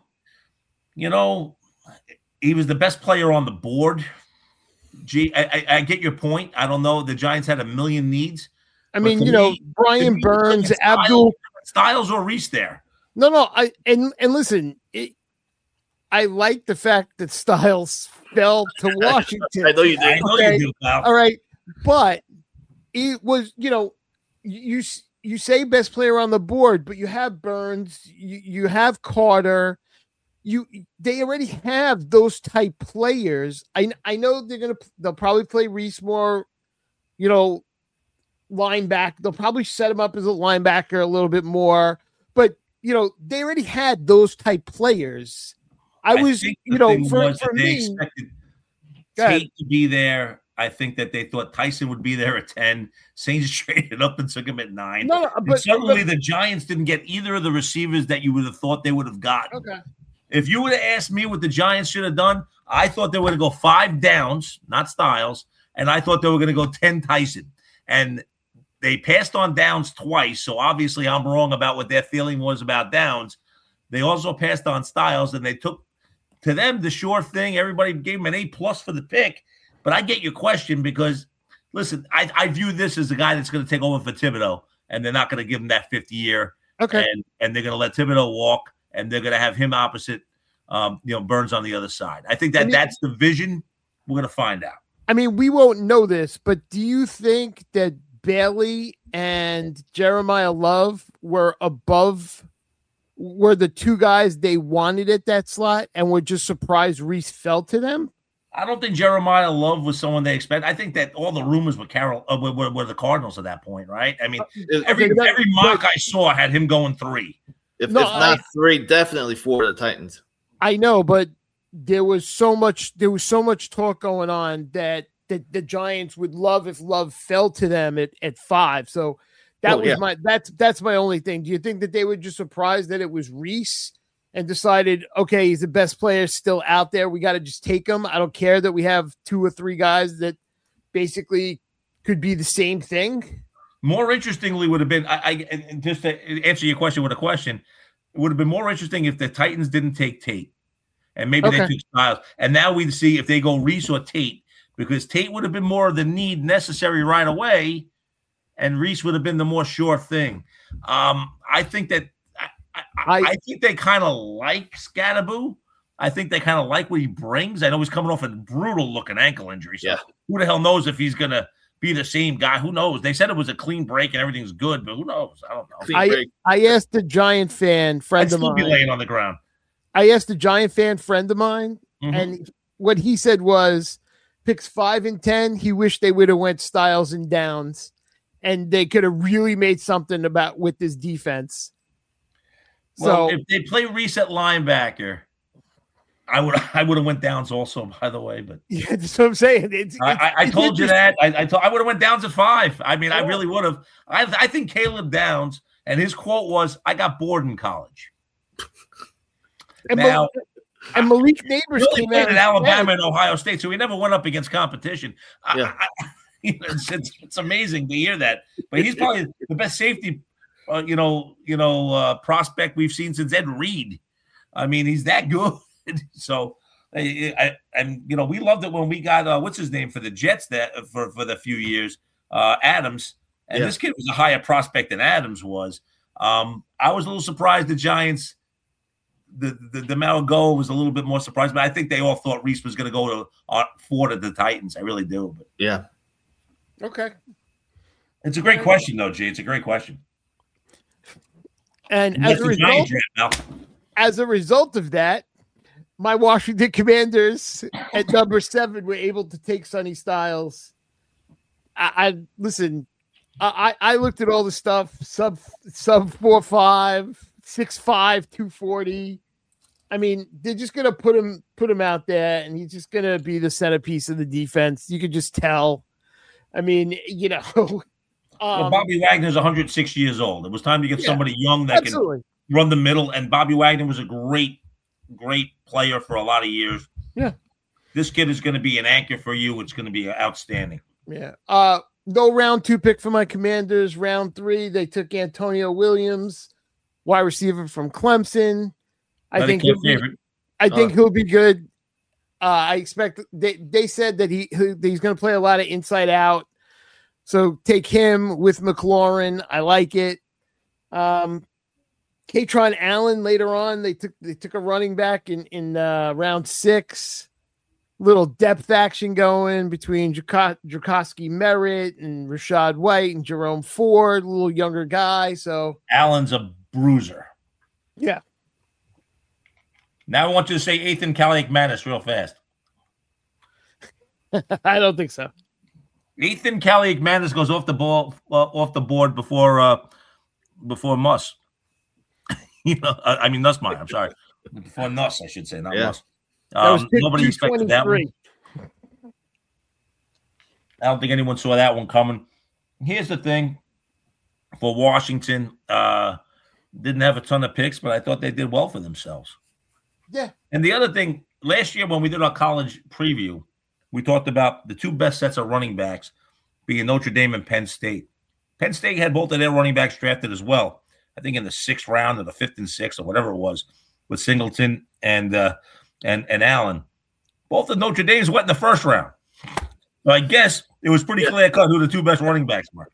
He was the best player on the board. Gee, I get your point. I don't know. The Giants had a million needs. I mean, Brian Burns, Abdul Styles or Reese there. No. And listen, I like the fact that Styles fell to Washington. I know you do. I know you do, pal. All right, but it was, you say best player on the board, but you have Burns, you have Carter. They already have those type players. I know they'll probably play Reese more, linebacker. They'll probably set him up as a linebacker a little bit more, but they already had those type players. I was, for me, expected Tate to be there. I think that they thought Tyson would be there at 10. Saints traded up and took him at 9. But suddenly the Giants didn't get either of the receivers that you would have thought they would have gotten. Okay. If you would have asked me what the Giants should have done, I thought they were going to go 5 Downs, not Styles, and I thought they were going to go 10 Tyson. And they passed on Downs twice, so obviously I'm wrong about what their feeling was about Downs. They also passed on Styles, and they took, to them, the sure thing. Everybody gave him an A+ for the pick. But I get your question because, listen, I view this as a guy that's going to take over for Thibodeau, and they're not going to give him that 5th year. Okay. And they're going to let Thibodeau walk, and they're going to have him opposite, Burns on the other side. I think that's the vision. We're going to find out. I mean, we won't know this, but do you think that Bailey and Jeremiah Love were the 2 guys they wanted at that slot and were just surprised Reese fell to them? I don't think Jeremiah Love was someone they expect. I think that all the rumors were were the Cardinals at that point, right? I mean, every mock I saw had him going 3. If not 3, definitely 4 to the Titans. I know, but there was so much talk going on that the Giants would love if Love fell to them at 5. So that's my only thing. Do you think that they were just surprised that it was Reese and decided, okay, he's the best player still out there, we got to just take him? I don't care that we have 2 or 3 guys that basically could be the same thing. More interestingly would have been, and just to answer your question with a question, it would have been more interesting if the Titans didn't take Tate and maybe they took Styles. And now we'd see if they go Reese or Tate, because Tate would have been more of the need necessary right away, and Reese would have been the more sure thing. I think that I think they kind of like Scatterboo. I think they kind of like what he brings. I know he's coming off a brutal-looking ankle injury. So who the hell knows if he's going to be the same guy? Who knows? They said it was a clean break and everything's good, but who knows? I don't know. I asked a Giant fan friend of mine. I'd still be laying on the ground. I asked a Giant fan friend of mine, and what he said was picks 5 and 10, he wished they would have went Styles and Downs, and they could have really made something with this defense. Well, if they play Reese at linebacker, I would have went Downs also, by the way. But yeah, that's what I'm saying. I told you that. I would have went Downs at 5. I mean, I really would have. I think Caleb Downs, and his quote was, "I got bored in college." And Malik Neighbors came out in Alabama and Ohio State, so he never went up against competition. It's amazing to hear that. But he's probably the best safety prospect we've seen since Ed Reed. I mean, he's that good. So, we loved it when we got what's his name for the Jets that for the few years, Adams, and this kid was a higher prospect than Adams was. I was a little surprised the Giants, the Malgo was a little bit more surprised, but I think they all thought Reese was going to go to 4 to the Titans. I really do. But yeah. Okay. It's a great question, though, G. It's a great question. And as a result of that, my Washington Commanders at number 7 were able to take Sonny Styles. I looked at all the stuff, sub 4.5, 6'5", 240. I mean, they're just gonna put him out there, and he's just gonna be the centerpiece of the defense. You could just tell. I mean, Well, Bobby Wagner's 106 years old. It was time to get somebody young that can run the middle, and Bobby Wagner was a great player for a lot of years. Yeah. This kid is going to be an anchor for you. It's going to be outstanding. Yeah. No round 2 pick for my Commanders. Round 3, they took Antonio Williams, wide receiver from Clemson. I think he'll be good. I expect they said that he's going to play a lot of inside out. So take him with McLaurin. I like it. Katron Allen later on. They took a running back in round 6. Little depth action going between Jacoski Merritt and Rashad White and Jerome Ford, a little younger guy. So Allen's a bruiser. Yeah. Now I want you to say Ethan Kaliakmanis real fast. I don't think so. Ethan Kaliakmanis goes off the board before Muss. I mean Nussmeier. I'm sorry, before Nuss, I should say, not Muss. Nobody expected that one. I don't think anyone saw that one coming. Here's the thing for Washington. Didn't have a ton of picks, but I thought they did well for themselves. Yeah. And the other thing, last year when we did our college preview, we talked about the 2 best sets of running backs being Notre Dame and Penn State. Penn State had both of their running backs drafted as well. I think in the 6th round or the 5th and 6th or whatever it was, with Singleton and Allen. Both of Notre Dame's went in the 1st round. So I guess it was pretty clear cut who the 2 best running backs were.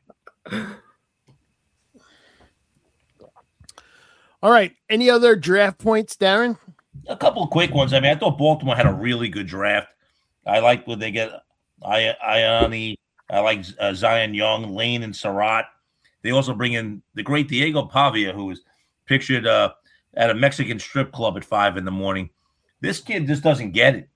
All right. Any other draft points, Darren? A couple of quick ones. I mean, I thought Baltimore had a really good draft. I like when they get Ioni. I like Zion Young, Lane, and Surratt. They also bring in the great Diego Pavia, who was pictured at a Mexican strip club at 5 a.m. This kid just doesn't get it.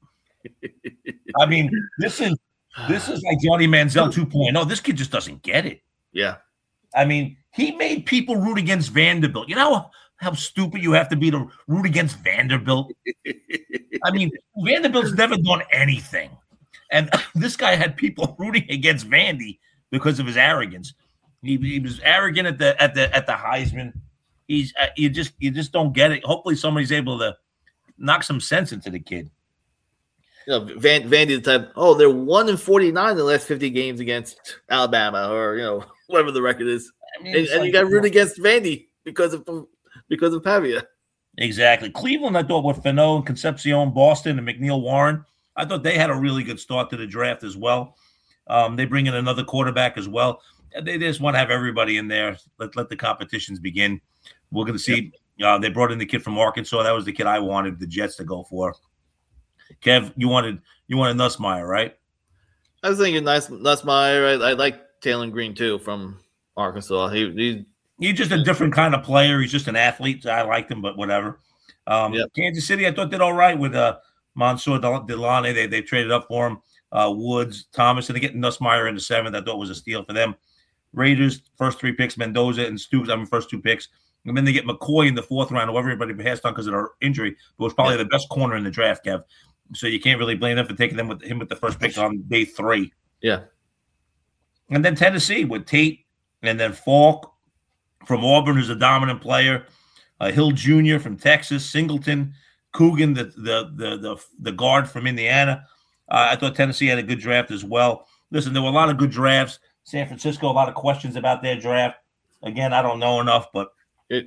I mean, this is like Johnny Manziel 2.0. This kid just doesn't get it. Yeah. I mean, he made people root against Vanderbilt. You know how stupid you have to be to root against Vanderbilt? I mean, Vanderbilt's never done anything. And this guy had people rooting against Vandy because of his arrogance. He was arrogant at the Heisman. You just don't get it. Hopefully somebody's able to knock some sense into the kid. Vandy the type, they're 1-49 in the last 50 games against Alabama, or whatever the record is. I mean, and you got to root against Vandy because of Pavia. Exactly. Cleveland, I thought, with Fano and Concepcion, Boston, and McNeil Warren, I thought they had a really good start to the draft as well. They bring in another quarterback as well. They just want to have everybody in there. Let the competitions begin. We're going to see. They brought in the kid from Arkansas. That was the kid I wanted the Jets to go for. Kev, you wanted Nussmeier, right? I was thinking Nussmeier. I like Taylor Green too from Arkansas. He's just a different kind of player. He's just an athlete. I liked him, but whatever. Kansas City, I thought did all right with Mansour Delane. They traded up for him. Woods, Thomas, and they get Nussmeier in the 7th. I thought was a steal for them. Raiders, first 3 picks, Mendoza and Stoops. First 2 picks. And then they get McCoy in the 4th round, who everybody passed on because of their injury, but was probably the best corner in the draft, Kev. So you can't really blame them for taking him with the first pick on day 3. Yeah. And then Tennessee with Tate and then Falk from Auburn, who's a dominant player. Hill Jr. from Texas, Singleton, Coogan, the guard from Indiana. I thought Tennessee had a good draft as well. Listen, there were a lot of good drafts. San Francisco, a lot of questions about their draft. Again, I don't know enough, but we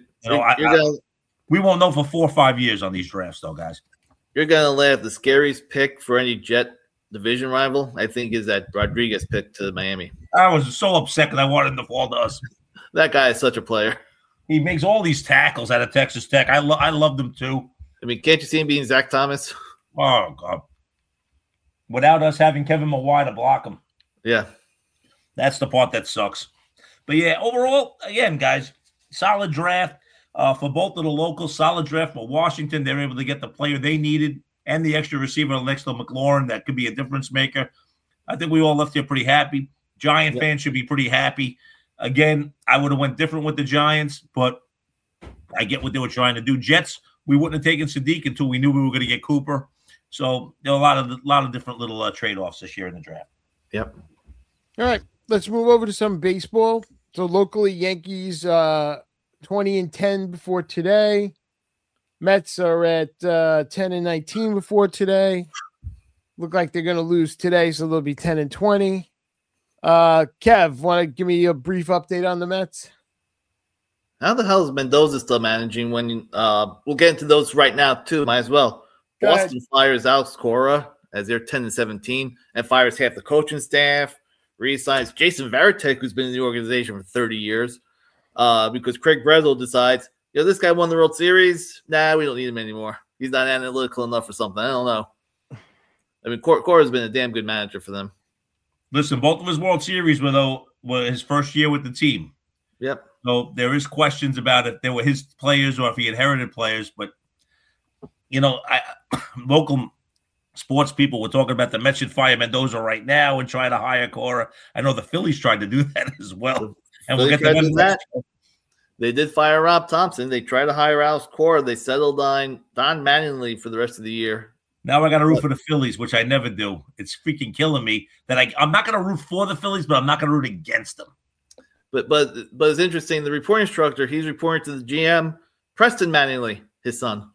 won't know for 4 or 5 years on these drafts, though, guys. You're gonna laugh. The scariest pick for any Jet division rival, I think, is that Rodriguez pick to Miami. I was so upset because I wanted him to fall to us. That guy is such a player. He makes all these tackles out of Texas Tech. I love them too. I mean, can't you see him being Zach Thomas? Oh God! Without us having Kevin Mawai to block him. Yeah, that's the part that sucks. But yeah, overall, again, guys, solid draft. For both of the locals, solid draft for Washington. They're able to get the player they needed and the extra receiver, Alexto McLaurin, that could be a difference maker. I think we all left here pretty happy. Giant fans should be pretty happy. Again, I would have went different with the Giants, but I get what they were trying to do. Jets, we wouldn't have taken Sadiq until we knew we were going to get Cooper. So there were a lot of different little trade-offs this year in the draft. Yep. All right, let's move over to some baseball. So locally, Yankees 20-10 before today. Mets are at 10-19 before today. Look like they're going to lose today, so they'll be 10-20. Kev, want to give me a brief update on the Mets? How the hell is Mendoza still managing when we'll get into those right now too? Might as well. Boston fires Alex Cora as they're 10-17 and fires half the coaching staff. Resigns Jason Varitek, who's been in the organization for 30 years, because Craig Breslow decides, this guy won the World Series. Nah, we don't need him anymore. He's not analytical enough or something. I don't know. I mean, Cora's been a damn good manager for them. Listen, both of his World Series were his first year with the team. Yep. So there is questions about if they were his players or if he inherited players. But, local sports people were talking about the Mets should fire Mendoza right now and try to hire Cora. I know the Phillies tried to do that as well. And we'll get to that. They did fire Rob Thompson. They tried to hire Alex Cora. They settled on Don Mattingly for the rest of the year. Now I got to root for the Phillies, which I never do. It's freaking killing me that I'm not going to root for the Phillies, but I'm not going to root against them. But it's interesting. The reporting instructor, he's reporting to the GM, Preston Mattingly, his son.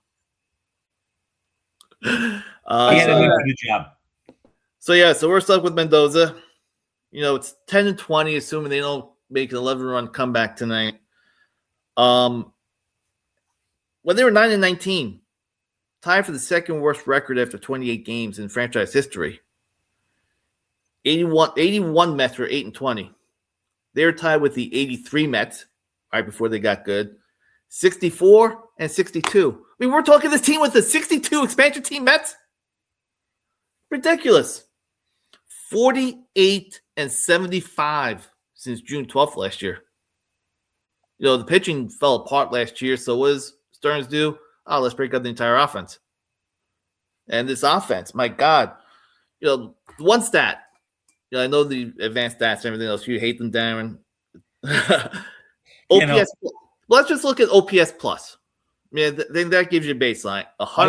He had a good job. So we're stuck with Mendoza. It's 10-20, assuming they don't make an 11-run comeback tonight. When they were 9-19, tied for the second worst record after 28 games in franchise history. 81 Mets were 8-20. They were tied with the 83 Mets right before they got good. 64 and 62. I mean, we're talking this team with the 62 expansion team Mets. Ridiculous. 48 and 75 since June 12th last year. The pitching fell apart last year, so what does Stearns do? Oh, let's break up the entire offense. And this offense, my God. One stat. I know the advanced stats and everything else. You hate them, Darren. OPS. Let's just look at OPS plus. I mean, that gives you a baseline.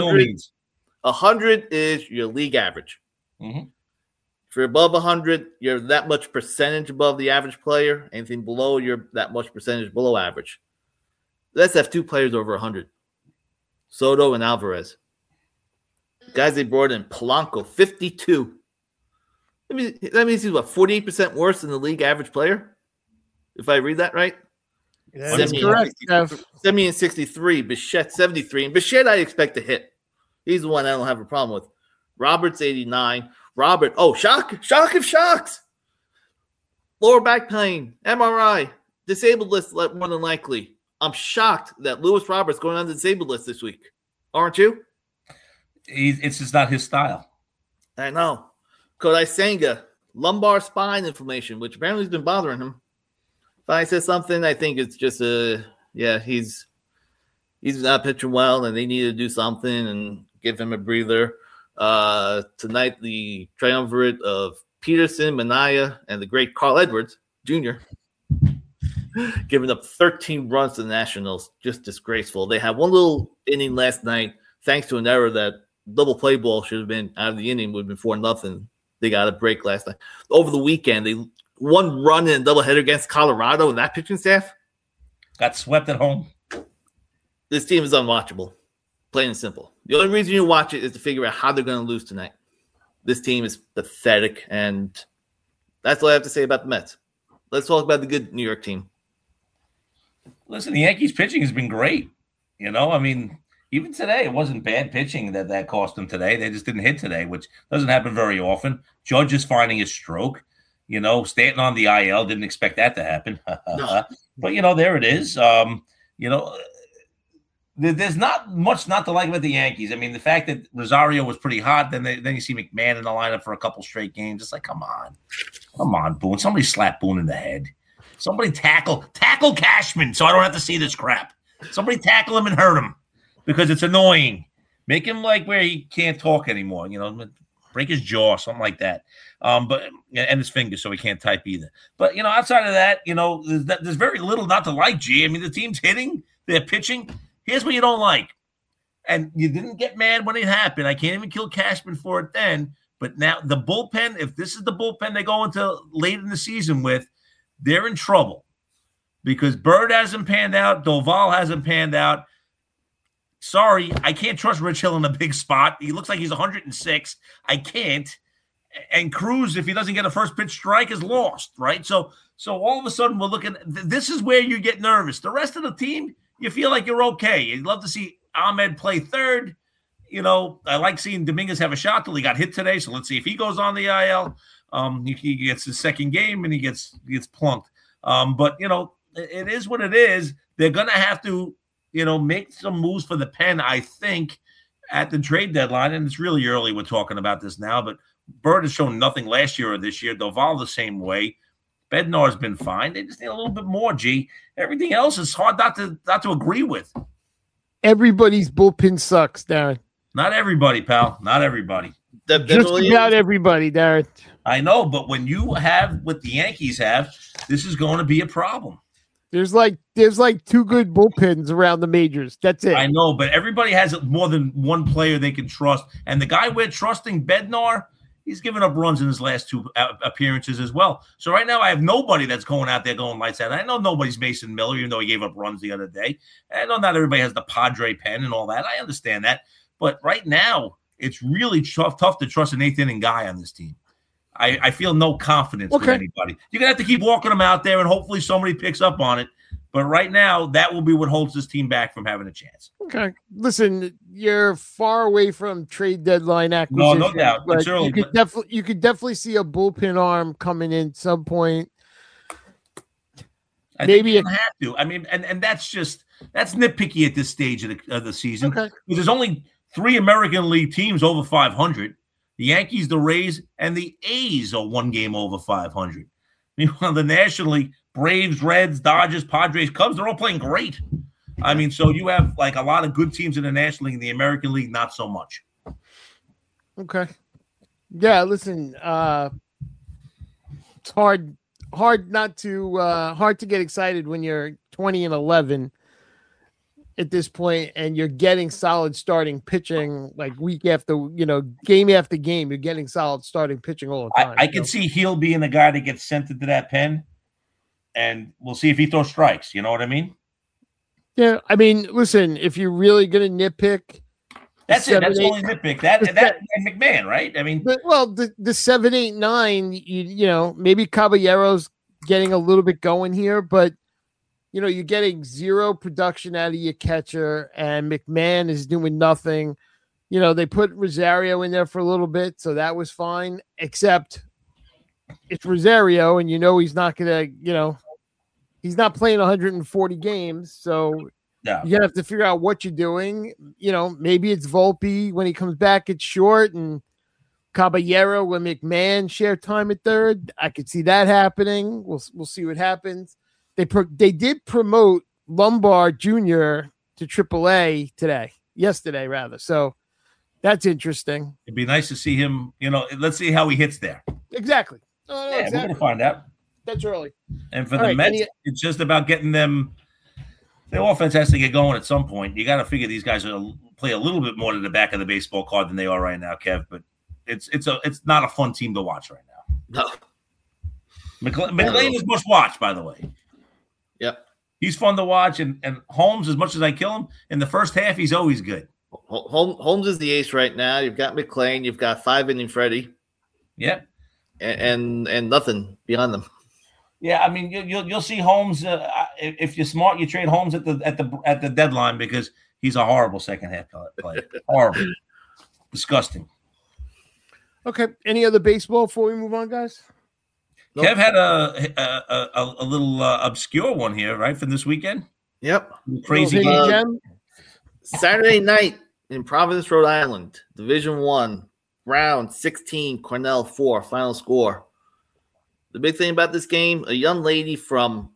100 is your league average. Mm-hmm. If you're above 100, you're that much percentage above the average player. Anything below, you're that much percentage below average. Let's have two players over 100. Soto and Alvarez. Guys they brought in, Polanco, 52. That means he's, 48% worse than the league average player? If I read that right? Yeah, that's correct. Semien and 63, Bichette 73. And Bichette I expect to hit. He's the one I don't have a problem with. Roberts 89. Shock of shocks. Lower back pain, MRI, disabled list more than likely. I'm shocked that Lewis Roberts going on the disabled list this week. Aren't you? It's just not his style. I know. Kodai Senga, lumbar spine inflammation, which apparently has been bothering him. If I said something, I think it's just he's not pitching well, and they need to do something and give him a breather. Tonight, the triumvirate of Peterson, Minaya, and the great Carl Edwards Jr. giving up 13 runs to the Nationals. Just disgraceful. They had one little inning last night, thanks to an error that double play ball should have been out of the inning, would have been 4-0. They got a break last night. Over the weekend, they one run in a doubleheader against Colorado, and that pitching staff got swept at home. This team is unwatchable, plain and simple. The only reason you watch it is to figure out how they're going to lose tonight. This team is pathetic, and that's all I have to say about the Mets. Let's talk about the good New York team. Listen, the Yankees pitching has been great. Even today, it wasn't bad pitching that cost them today. They just didn't hit today, which doesn't happen very often. Judge is finding his stroke. Stanton on the IL, didn't expect that to happen. No. But, there it is. There's not much not to like about the Yankees. I mean, the fact that Rosario was pretty hot, then you see McMahon in the lineup for a couple straight games. It's like, come on, Boone. Somebody slap Boone in the head. Somebody tackle Cashman so I don't have to see this crap. Somebody tackle him and hurt him because it's annoying. Make him like where he can't talk anymore. Break his jaw, something like that. And his fingers so he can't type either. But outside of that, there's very little not to like. The team's hitting. their pitching. Here's what you don't like. And you didn't get mad when it happened. I can't even kill Cashman for it then. But now the bullpen, if this is the bullpen they go into late in the season with, they're in trouble. Because Bird hasn't panned out. Doval hasn't panned out. Sorry, I can't trust Rich Hill in a big spot. He looks like he's 106. I can't. And Cruz, if he doesn't get a first pitch strike, is lost, right? So all of a sudden we're looking – this is where you get nervous. The rest of the team, you feel like you're okay. You'd love to see Ahmed play third. You know, I like seeing Dominguez have a shot till he got hit today. So let's see if he goes on the IL. He gets his second game and he gets plunked. But, you know, it is what it is. They're going to have to, you know, make some moves for the pen, I think, at the trade deadline. And it's really early we're talking about this now. But Bird has shown nothing last year or this year. Doval the same way. Bednar's been fine. They just need a little bit more, G. Everything else is hard not to agree with. Everybody's bullpen sucks, Darren. Not everybody, pal. Not everybody. Just about everybody, Darren. I know, but when you have what the Yankees have, this is going to be a problem. There's like two good bullpens around the majors. That's it. I know, but everybody has more than one player they can trust. And the guy we're trusting, Bednar, he's given up runs in his last two appearances as well. So right now I have nobody that's going out there going lights out. I know nobody's Mason Miller, even though he gave up runs the other day. I know not everybody has the Padre pen and all that. I understand that. But right now, it's really tough to trust an eighth-inning guy on this team. I feel no confidence with anybody. You're going to have to keep walking them out there, and hopefully somebody picks up on it. But right now, that will be what holds this team back from having a chance. Okay. Listen, you're far away from trade deadline acquisition. No doubt. It's early. You could definitely see a bullpen arm coming in at some point. Maybe you have to. I mean, and that's nitpicky at this stage of the season. Okay. There's only 3 American League teams over 500. The Yankees, the Rays, and the A's are one game over 500. Meanwhile, the National League, Braves, Reds, Dodgers, Padres, Cubs, they're all playing great. I mean, so you have like a lot of good teams in the National League. In the American League, not so much. Okay. Yeah, listen, it's hard to get excited when you're 20-11 at this point, and you're getting solid starting pitching like week after, game after game. You're getting solid starting pitching all the time. I can see Heel being the guy that gets sent into that pen, and we'll see if he throws strikes. You know what I mean? Yeah, I mean, listen, if you're really going to nitpick, that's it. That's the only nitpick. That and McMahon, right? I mean, the 7, 8, 9. Maybe Caballero's getting a little bit going here, but. You're getting zero production out of your catcher, and McMahon is doing nothing. They put Rosario in there for a little bit, so that was fine, except it's Rosario, and he's not going to, he's not playing 140 games, so you have to figure out what you're doing. Maybe it's Volpe. When he comes back, it's short, and Caballero when McMahon share time at third. I could see that happening. We'll see what happens. They did promote Lombard Jr. to AAA yesterday rather. So that's interesting. It'd be nice to see him, let's see how he hits there. Exactly. We're going to find out. That's early. And for the Mets, it's just about getting them. Their offense has to get going at some point. You got to figure these guys will play a little bit more to the back of the baseball card than they are right now, Kev. But it's not a fun team to watch right now. No. McLean is must watch, by the way. Yep. He's fun to watch, and Holmes, as much as I kill him, in the first half, he's always good. Holmes is the ace right now. You've got McLean. You've got 5-inning Freddie. Yep. And nothing beyond them. Yeah, I mean, you'll see Holmes. If you're smart, you trade Holmes at the deadline because he's a horrible second half player. Horrible. Disgusting. Okay. Any other baseball before we move on, guys? Nope. Kev had a little obscure one here, right, from this weekend? Yep. Crazy game. Saturday night in Providence, Rhode Island, Division I, round 16, Cornell 4, final score. The big thing about this game, a young lady from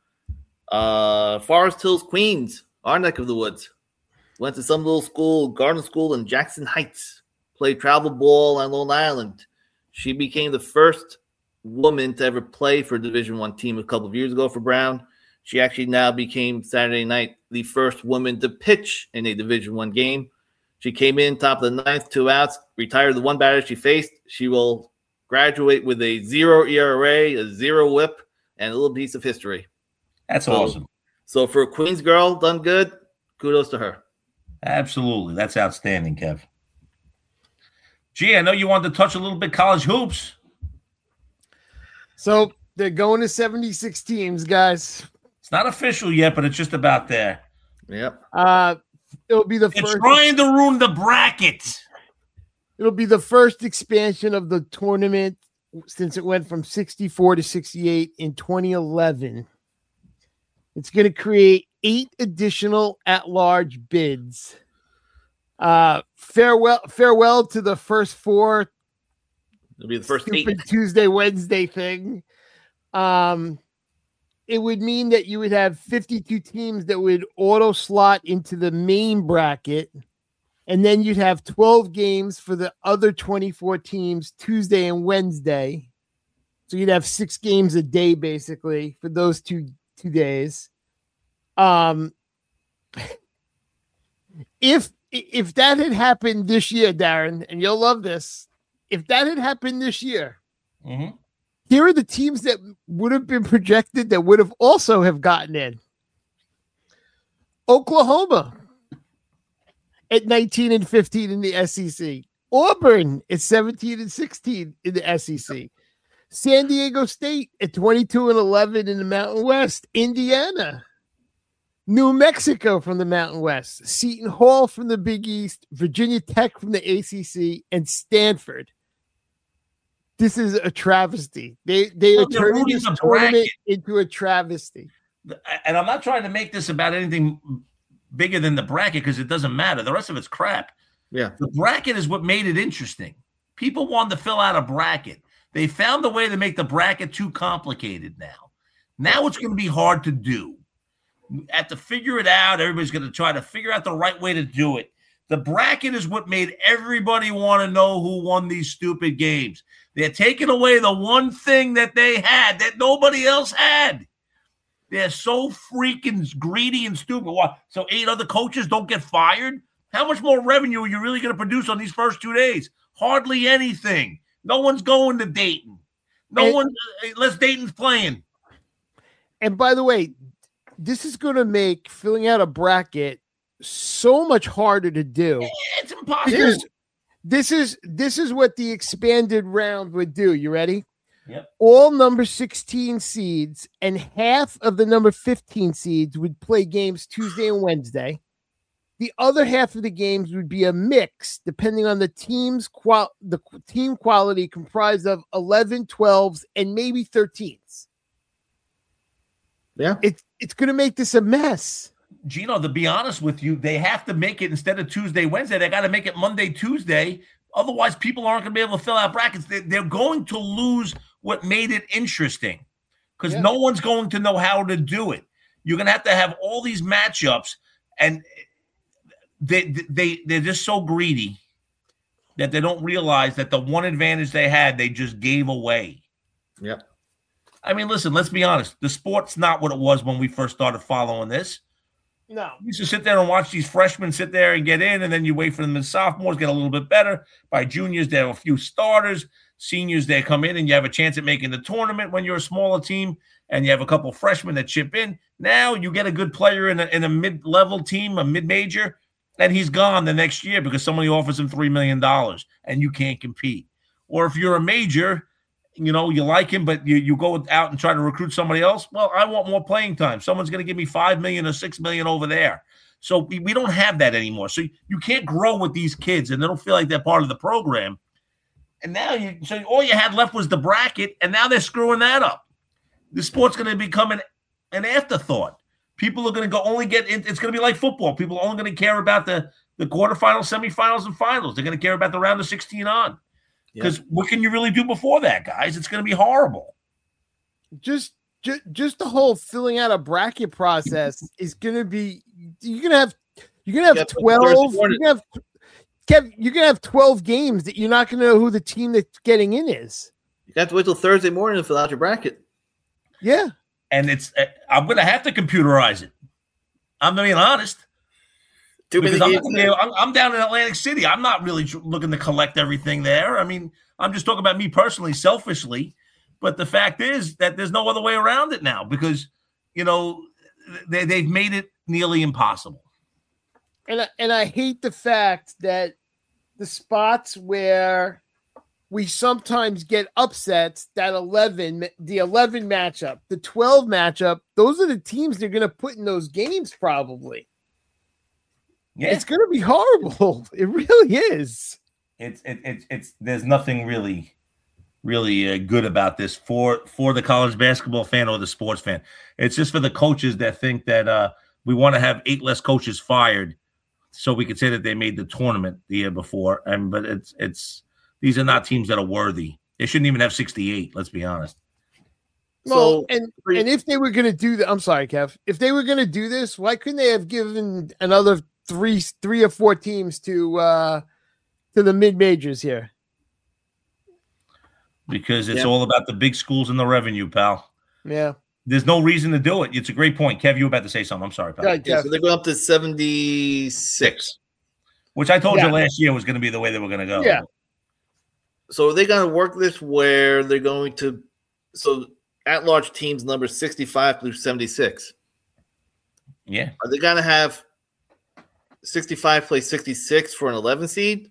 Forest Hills, Queens, our neck of the woods, went to some little school, garden school in Jackson Heights, played travel ball on Long Island. She became the first woman to ever play for a Division I team a couple of years ago for Brown. She actually now became Saturday night the first woman to pitch in a Division I game. She came in top of the ninth, 2 outs, retired the one batter she faced. She will graduate with a 0 ERA, a 0 WHIP, and a little piece of history. That's awesome. So for a Queens girl, done good. Kudos to her. Absolutely. That's outstanding, Kev. Gee, I know you wanted to touch a little bit college hoops. So they're going to 76 teams, guys. It's not official yet, but it's just about there. Yep. It'll be the They're first. trying to ruin the bracket. It'll be the first expansion of the tournament since it went from 64 to 68 in 2011. It's going to create 8 additional at-large bids. Farewell to the first 4. It'll be the first 8. Tuesday, Wednesday thing. It would mean that you would have 52 teams that would auto slot into the main bracket, and then you'd have 12 games for the other 24 teams Tuesday and Wednesday. So you'd have 6 games a day basically for those two days. If that had happened this year, Darren, and you'll love this, if that had happened this year, here are the teams that would have been projected that would have also have gotten in. Oklahoma at 19-15 in the SEC. Auburn at 17-16 in the SEC. San Diego State at 22-11 in the Mountain West. Indiana. New Mexico from the Mountain West. Seton Hall from the Big East. Virginia Tech from the ACC. And Stanford. This is a travesty. They are turning this tournament into a travesty. And I'm not trying to make this about anything bigger than the bracket because it doesn't matter. The rest of it's crap. Yeah. The bracket is what made it interesting. People wanted to fill out a bracket. They found a way to make the bracket too complicated now. Now it's going to be hard to do. You have to figure it out. Everybody's going to try to figure out the right way to do it. The bracket is what made everybody want to know who won these stupid games. They're taking away the one thing that they had that nobody else had. They're so freaking greedy and stupid. What? So 8 other coaches don't get fired? How much more revenue are you really going to produce on these first 2 days? Hardly anything. No one's going to Dayton. Unless Dayton's playing. And by the way, this is going to make filling out a bracket so much harder to do. It's impossible. This is what the expanded round would do. You ready? Yep. All number 16 seeds and half of the number 15 seeds would play games Tuesday and Wednesday. The other half of the games would be a mix depending on the team quality comprised of 11, 12s, and maybe 13s. Yeah. It's going to make this a mess. Gino, to be honest with you, they have to make it instead of Tuesday, Wednesday. They got to make it Monday, Tuesday. Otherwise, people aren't going to be able to fill out brackets. They're going to lose what made it interesting because no one's going to know how to do it. You're going to have all these matchups, and they're just so greedy that they don't realize that the one advantage they had, they just gave away. Yep. I mean, listen, let's be honest. The sport's not what it was when we first started following this. No. You used to sit there and watch these freshmen sit there and get in, and then you wait for them as sophomores, get a little bit better. By juniors, they have a few starters. Seniors, they come in, and you have a chance at making the tournament when you're a smaller team, and you have a couple of freshmen that chip in. Now you get a good player in a mid-level team, a mid-major, and he's gone the next year because somebody offers him $3 million, and you can't compete. Or if you're a major, you like him, but you go out and try to recruit somebody else. Well, I want more playing time. Someone's going to give me $5 million or $6 million over there. So we don't have that anymore. So you can't grow with these kids, and they don't feel like they're part of the program. And now all you had left was the bracket, and now they're screwing that up. The sport's going to become an afterthought. People are going to it's going to be like football. People are only going to care about the quarterfinals, semifinals, and finals. They're going to care about the round of 16 on. Because what can you really do before that, guys? It's going to be horrible. Just the whole filling out a bracket process is going to be. You're going to have 12. You're going to have 12 games that you're not going to know who the team that's getting in is. You have to wait till Thursday morning to fill out your bracket. Yeah. and I'm going to have to computerize it. I'm being honest. Because I'm down in Atlantic City. I'm not really looking to collect everything there. I mean, I'm just talking about me personally, selfishly. But the fact is that there's no other way around it now because, they've made it nearly impossible. And I hate the fact that the spots where we sometimes get upsets, the 11 matchup, the 12 matchup, those are the teams they're going to put in those games probably. Yeah. It's going to be horrible. It really is. It's there's nothing really good about this for the college basketball fan or the sports fan. It's just for the coaches that think that we want to have 8 less coaches fired so we could say that they made the tournament the year before. But it's these are not teams that are worthy. They shouldn't even have 68. Let's be honest. Well, and if they were going to do that, I'm sorry, Kev. If they were going to do this, why couldn't they have given another three or four teams to the mid majors here? Because it's all about the big schools and the revenue, pal. Yeah. There's no reason to do it. It's a great point. Kev, you were about to say something. I'm sorry, pal. Yeah, so they're going up to 76. Which I told you last year was going to be the way they were going to go. Yeah. So are they going to work this where they're going to – so at-large teams number 65 through 76. Yeah. Are they going to have 65 play 66 for an 11 seed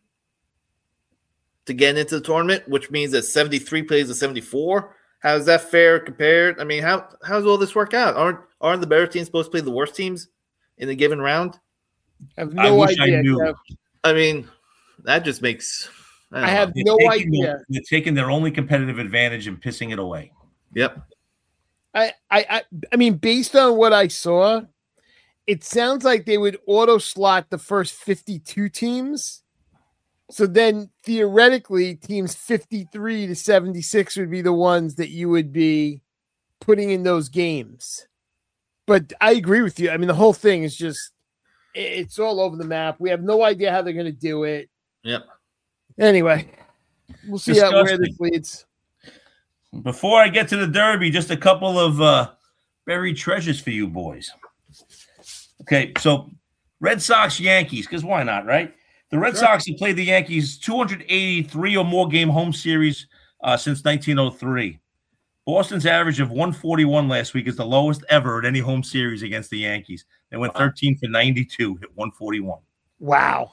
to get into the tournament, which means that 73 plays a 74? How is that fair compared? I mean, how does all this work out? Aren't the better teams supposed to play the worst teams in a given round? I have no idea. I mean, that just makes – I have no idea. They're taking their only competitive advantage and pissing it away. Yep. I mean, based on what I saw, it sounds like they would auto slot the first 52 teams. So then theoretically, teams 53 to 76 would be the ones that you would be putting in those games. But I agree with you. I mean, the whole thing is just, it's all over the map. We have no idea how they're going to do it. Yep. Anyway, we'll see where this leads. Before I get to the Derby, just a couple of buried treasures for you boys. Okay, so Red Sox, Yankees, because why not, right? The Red Sox have played the Yankees 283 or more game home series since 1903. Boston's average of 141 last week is the lowest ever at any home series against the Yankees. They went 13 for 92 at 141. Wow.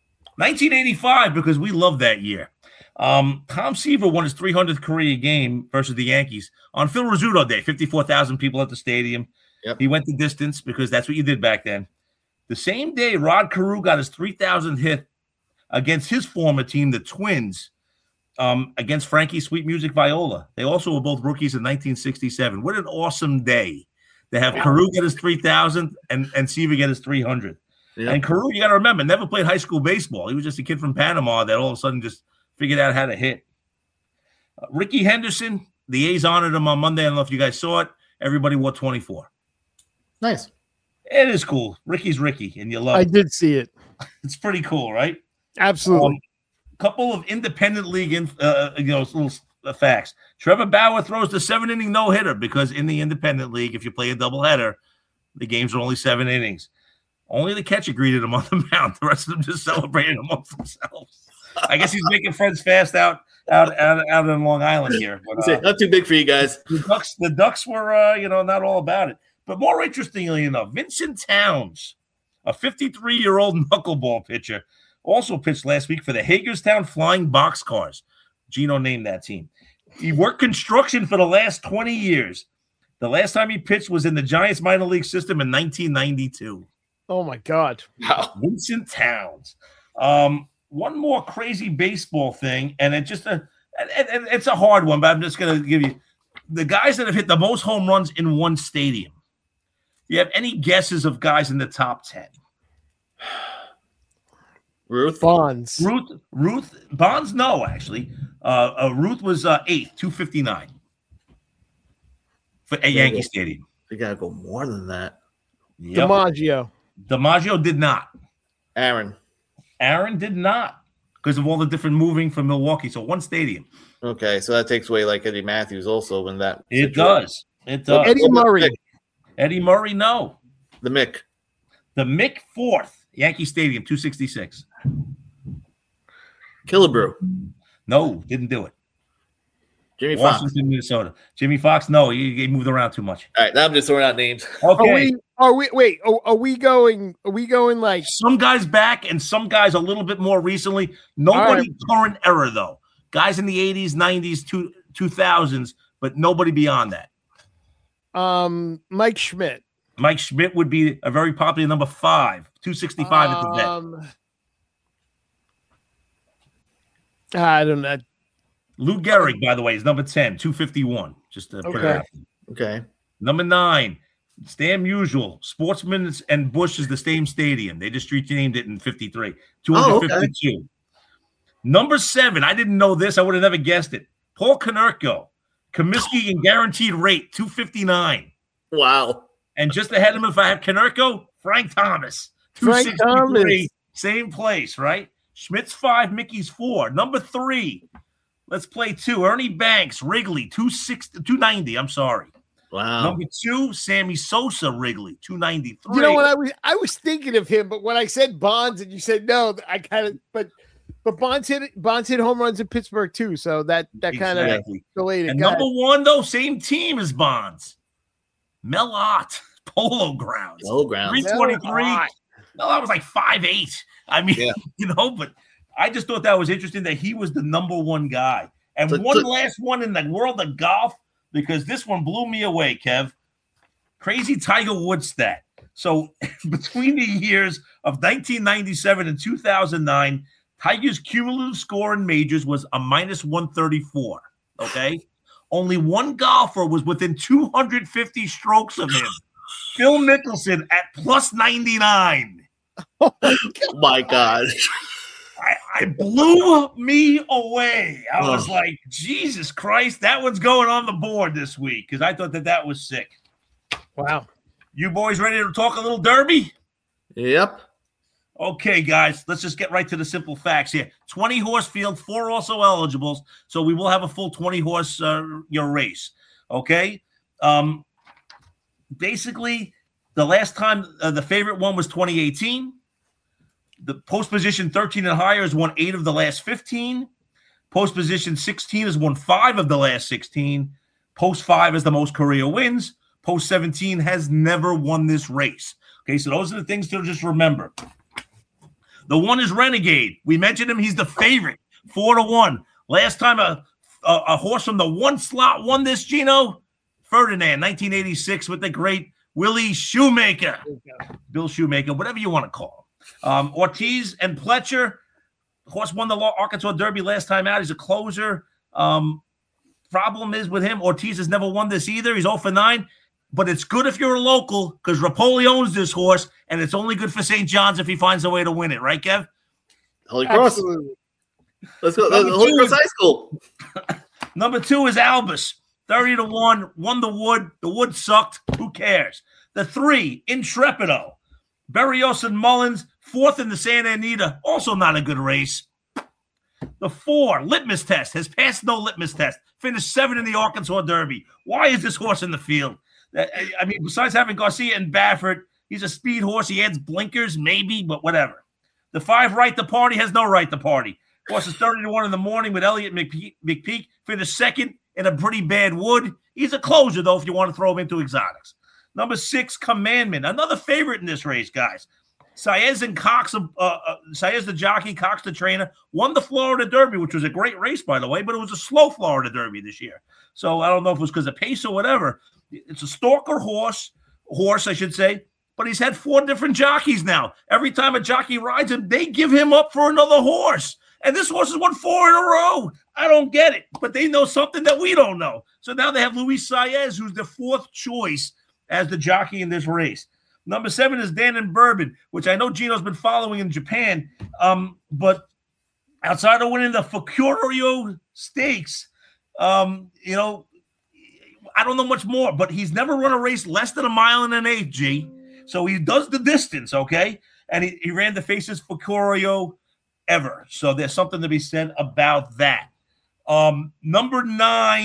1985, because we love that year. Tom Seaver won his 300th career game versus the Yankees on Phil Rizzuto Day. 54,000 people at the stadium. Yep. He went the distance because that's what you did back then. The same day, Rod Carew got his 3,000th hit against his former team, the Twins, against Frankie Sweet Music Viola. They also were both rookies in 1967. What an awesome day to have Carew get his 3,000 and Seaver get his 300. Yep. And Carew, you got to remember, never played high school baseball. He was just a kid from Panama that all of a sudden just figured out how to hit. Ricky Henderson, the A's honored him on Monday. I don't know if you guys saw it. Everybody wore 24. Nice. It is cool. Ricky's Ricky, and you love it. I did see it. It's pretty cool, right? Absolutely. Couple of independent league, little facts. Trevor Bauer throws the 7-inning no-hitter because in the independent league, if you play a doubleheader, the games are only 7 innings. Only the catcher greeted him on the mound. The rest of them just celebrated amongst themselves. I guess he's making friends fast out in Long Island here. But, not too big for you guys. The Ducks were, not all about it. But more interestingly enough, Vincent Towns, a 53-year-old knuckleball pitcher, also pitched last week for the Hagerstown Flying Boxcars. Gino named that team. He worked construction for the last 20 years. The last time he pitched was in the Giants minor league system in 1992. Oh, my God. Wow. Vincent Towns. One more crazy baseball thing, and it's a hard one, but I'm just going to give you the guys that have hit the most home runs in one stadium. Do you have any guesses of guys in the top 10? Ruth Bonds. Ruth Bonds? No, actually. Ruth was 8th, 259 at Yankee Stadium. You got to go more than that. Yep. DiMaggio did not. Aaron did not because of all the different moving from Milwaukee. So one stadium. Okay, so that takes away like Eddie Matthews also when that. It does. It does. Eddie Murray. Eddie Murray, no. The Mick. The Mick Fourth, Yankee Stadium, 266. Killebrew. No, didn't do it. Jimmy Fox. Washington, Minnesota. Jimmy Fox, no, he moved around too much. All right, now I'm just throwing out names. Okay. Are we going like Some guys back and some guys a little bit more recently. Nobody current era, though. Guys in the 80s, 90s, 2000s, but nobody beyond that. Mike Schmidt? Mike Schmidt would be a very popular number 5, 265 at the vet. I don't know. Lou Gehrig, by the way, is number 10, 251. Just to put it out. Okay. Number 9, Stan Musial. Sportsman and Bush is the same stadium. They just renamed it in 53. 252. Okay. Number 7, I didn't know this. I would have never guessed it. Paul Konerko. Comiskey and guaranteed rate, 259. Wow. And just ahead of him, if I have Konerko, Frank Thomas. Frank Thomas. Same place, right? Schmidt's 5, Mickey's 4. Number 3, let's play 2. Ernie Banks, Wrigley, 290. I'm sorry. Wow. Number 2, Sammy Sosa, Wrigley, 293. You know what? I was thinking of him, but when I said Bonds and you said no, I kind of but Bonds hit home runs in Pittsburgh too, so that kind of delayed it. And number 1 though, same team as Bonds. Mel Ott, Polo Grounds. 323. No, that was like 5'8". I mean, but I just thought that was interesting that he was the number 1 guy. And last one in the world of golf, because this one blew me away, Kev. Crazy Tiger Woods stat. So between the years of 1997 and 2009, Tiger's cumulative score in majors was a -134. Okay. Only one golfer was within 250 strokes of him. Phil Mickelson at +99. Oh my God. I blew me away. I was like, Jesus Christ, that one's going on the board this week because I thought that was sick. Wow. You boys ready to talk a little derby? Yep. Okay, guys, let's just get right to the simple facts here. 20-horse field, 4 also eligibles, so we will have a full 20-horse race. Okay? Basically, the last time the favorite one was 2018. The post position 13 and higher has won 8 of the last 15. Post position 16 has won 5 of the last 16. Post 5 is the most career wins. Post 17 has never won this race. Okay, so those are the things to just remember. The 1 is Renegade. We mentioned him. He's the favorite, 4-1. Last time a horse from the 1 slot won this, Gino, Ferdinand, 1986, with the great Willie Shoemaker. Bill Shoemaker, whatever you want to call him. Ortiz and Pletcher. Horse won the Arkansas Derby last time out. He's a closer. Problem is with him, Ortiz has never won this either. He's 0-9. But it's good if you're a local because Rapoli owns this horse, and it's only good for St. John's if he finds a way to win it. Right, Kev? Holy Cross. Absolutely. Let's go. Holy Cross High School. Number 2 is Albus. 30-1. Won the Wood. The Wood sucked. Who cares? The 3, Intrepido. Berrios and Mullins. 4th in the Santa Anita. Also not a good race. The 4, Litmus Test. Has passed no litmus test. Finished 7 in the Arkansas Derby. Why is this horse in the field? I mean, besides having Garcia and Baffert, he's a speed horse. He adds blinkers, maybe, but whatever. The 5, Right to Party, has no right to party. Horse is 30-1 in the morning with Elliott McPeak for the 2nd in a pretty bad Wood. He's a closer, though, if you want to throw him into exotics. Number 6, Commandment. Another favorite in this race, guys. Saez and Cox, Saez the jockey, Cox the trainer, won the Florida Derby, which was a great race, by the way, but it was a slow Florida Derby this year. So I don't know if it was because of pace or whatever. It's a stalker horse, I should say, but he's had 4 different jockeys now. Every time a jockey rides him, they give him up for another horse. And this horse has won 4 in a row. I don't get it, but they know something that we don't know. So now they have Luis Saez, who's the 4th choice as the jockey in this race. Number 7 is Dan and Bourbon, which I know Gino's been following in Japan. But outside of winning the Fukurio Stakes, I don't know much more, but he's never run a race less than 1.1 miles, G. So he does the distance, okay? And he ran the fastest Fukurio ever. So there's something to be said about that. Number 9,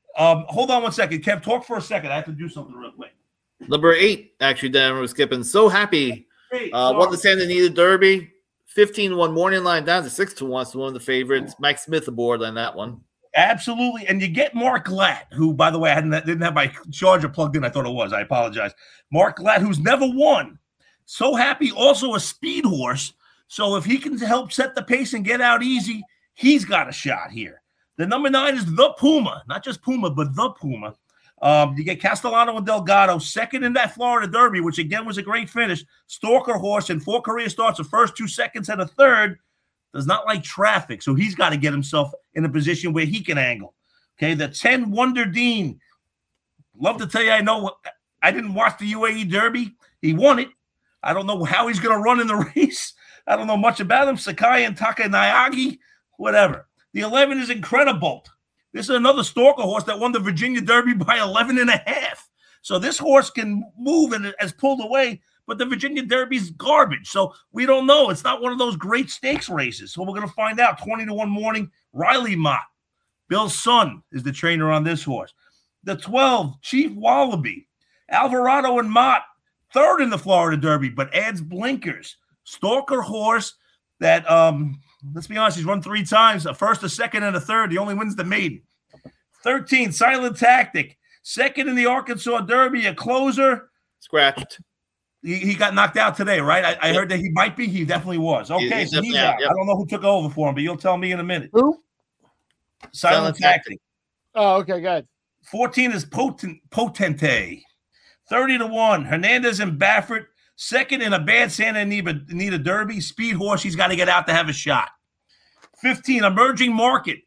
Hold on one second. Kev, talk for a second. I have to do something real quick. Number 8, actually, Dan was skipping. So Happy. Won the Santa Anita Derby. 15-1 morning line down to 6-1. So one of the favorites. Mike Smith aboard on that one. Absolutely. And you get Mark Glatt, who, by the way, I didn't have my charger plugged in. I thought it was. I apologize. Mark Glatt, who's never won. So Happy, also a speed horse. So if he can help set the pace and get out easy, he's got a shot here. The number 9 is the Puma. Not just Puma, but the Puma. You get Castellano and Delgado, second in that Florida Derby, which again was a great finish. Stalker horse in 4 career starts, the first 2 seconds and a third. Does not like traffic, so he's got to get himself in a position where he can angle. Okay, the 10 Wonder Dean. Love to tell you, I didn't watch the UAE Derby. He won it. I don't know how he's going to run in the race. I don't know much about him. Sakai and Takanayagi, whatever. The 11 is Incredibolt. This is another stalker horse that won the Virginia Derby by 11.5. So this horse can move and has pulled away, but the Virginia Derby's garbage. So we don't know. It's not one of those great stakes races. So we're going to find out. 20-1 morning, Riley Mott. Bill's son is the trainer on this horse. The 12, Chief Wallaby. Alvarado and Mott, third in the Florida Derby, but adds blinkers. Stalker horse that, let's be honest, he's run 3 times, a first, a second, and a third. He only wins the maiden. 13, Silent Tactic. Second in the Arkansas Derby, a closer. Scratched. He got knocked out today, right? I heard that he might be. He definitely was. Okay, so he's out. Yep. I don't know who took over for him, but you'll tell me in a minute. Who? Silent Tactic. Oh, okay, good. 14 is Potente. 30-1, Hernandez and Baffert. Second in a bad Santa Anita Derby. Speed horse, he's got to get out to have a shot. 15, Emerging Market.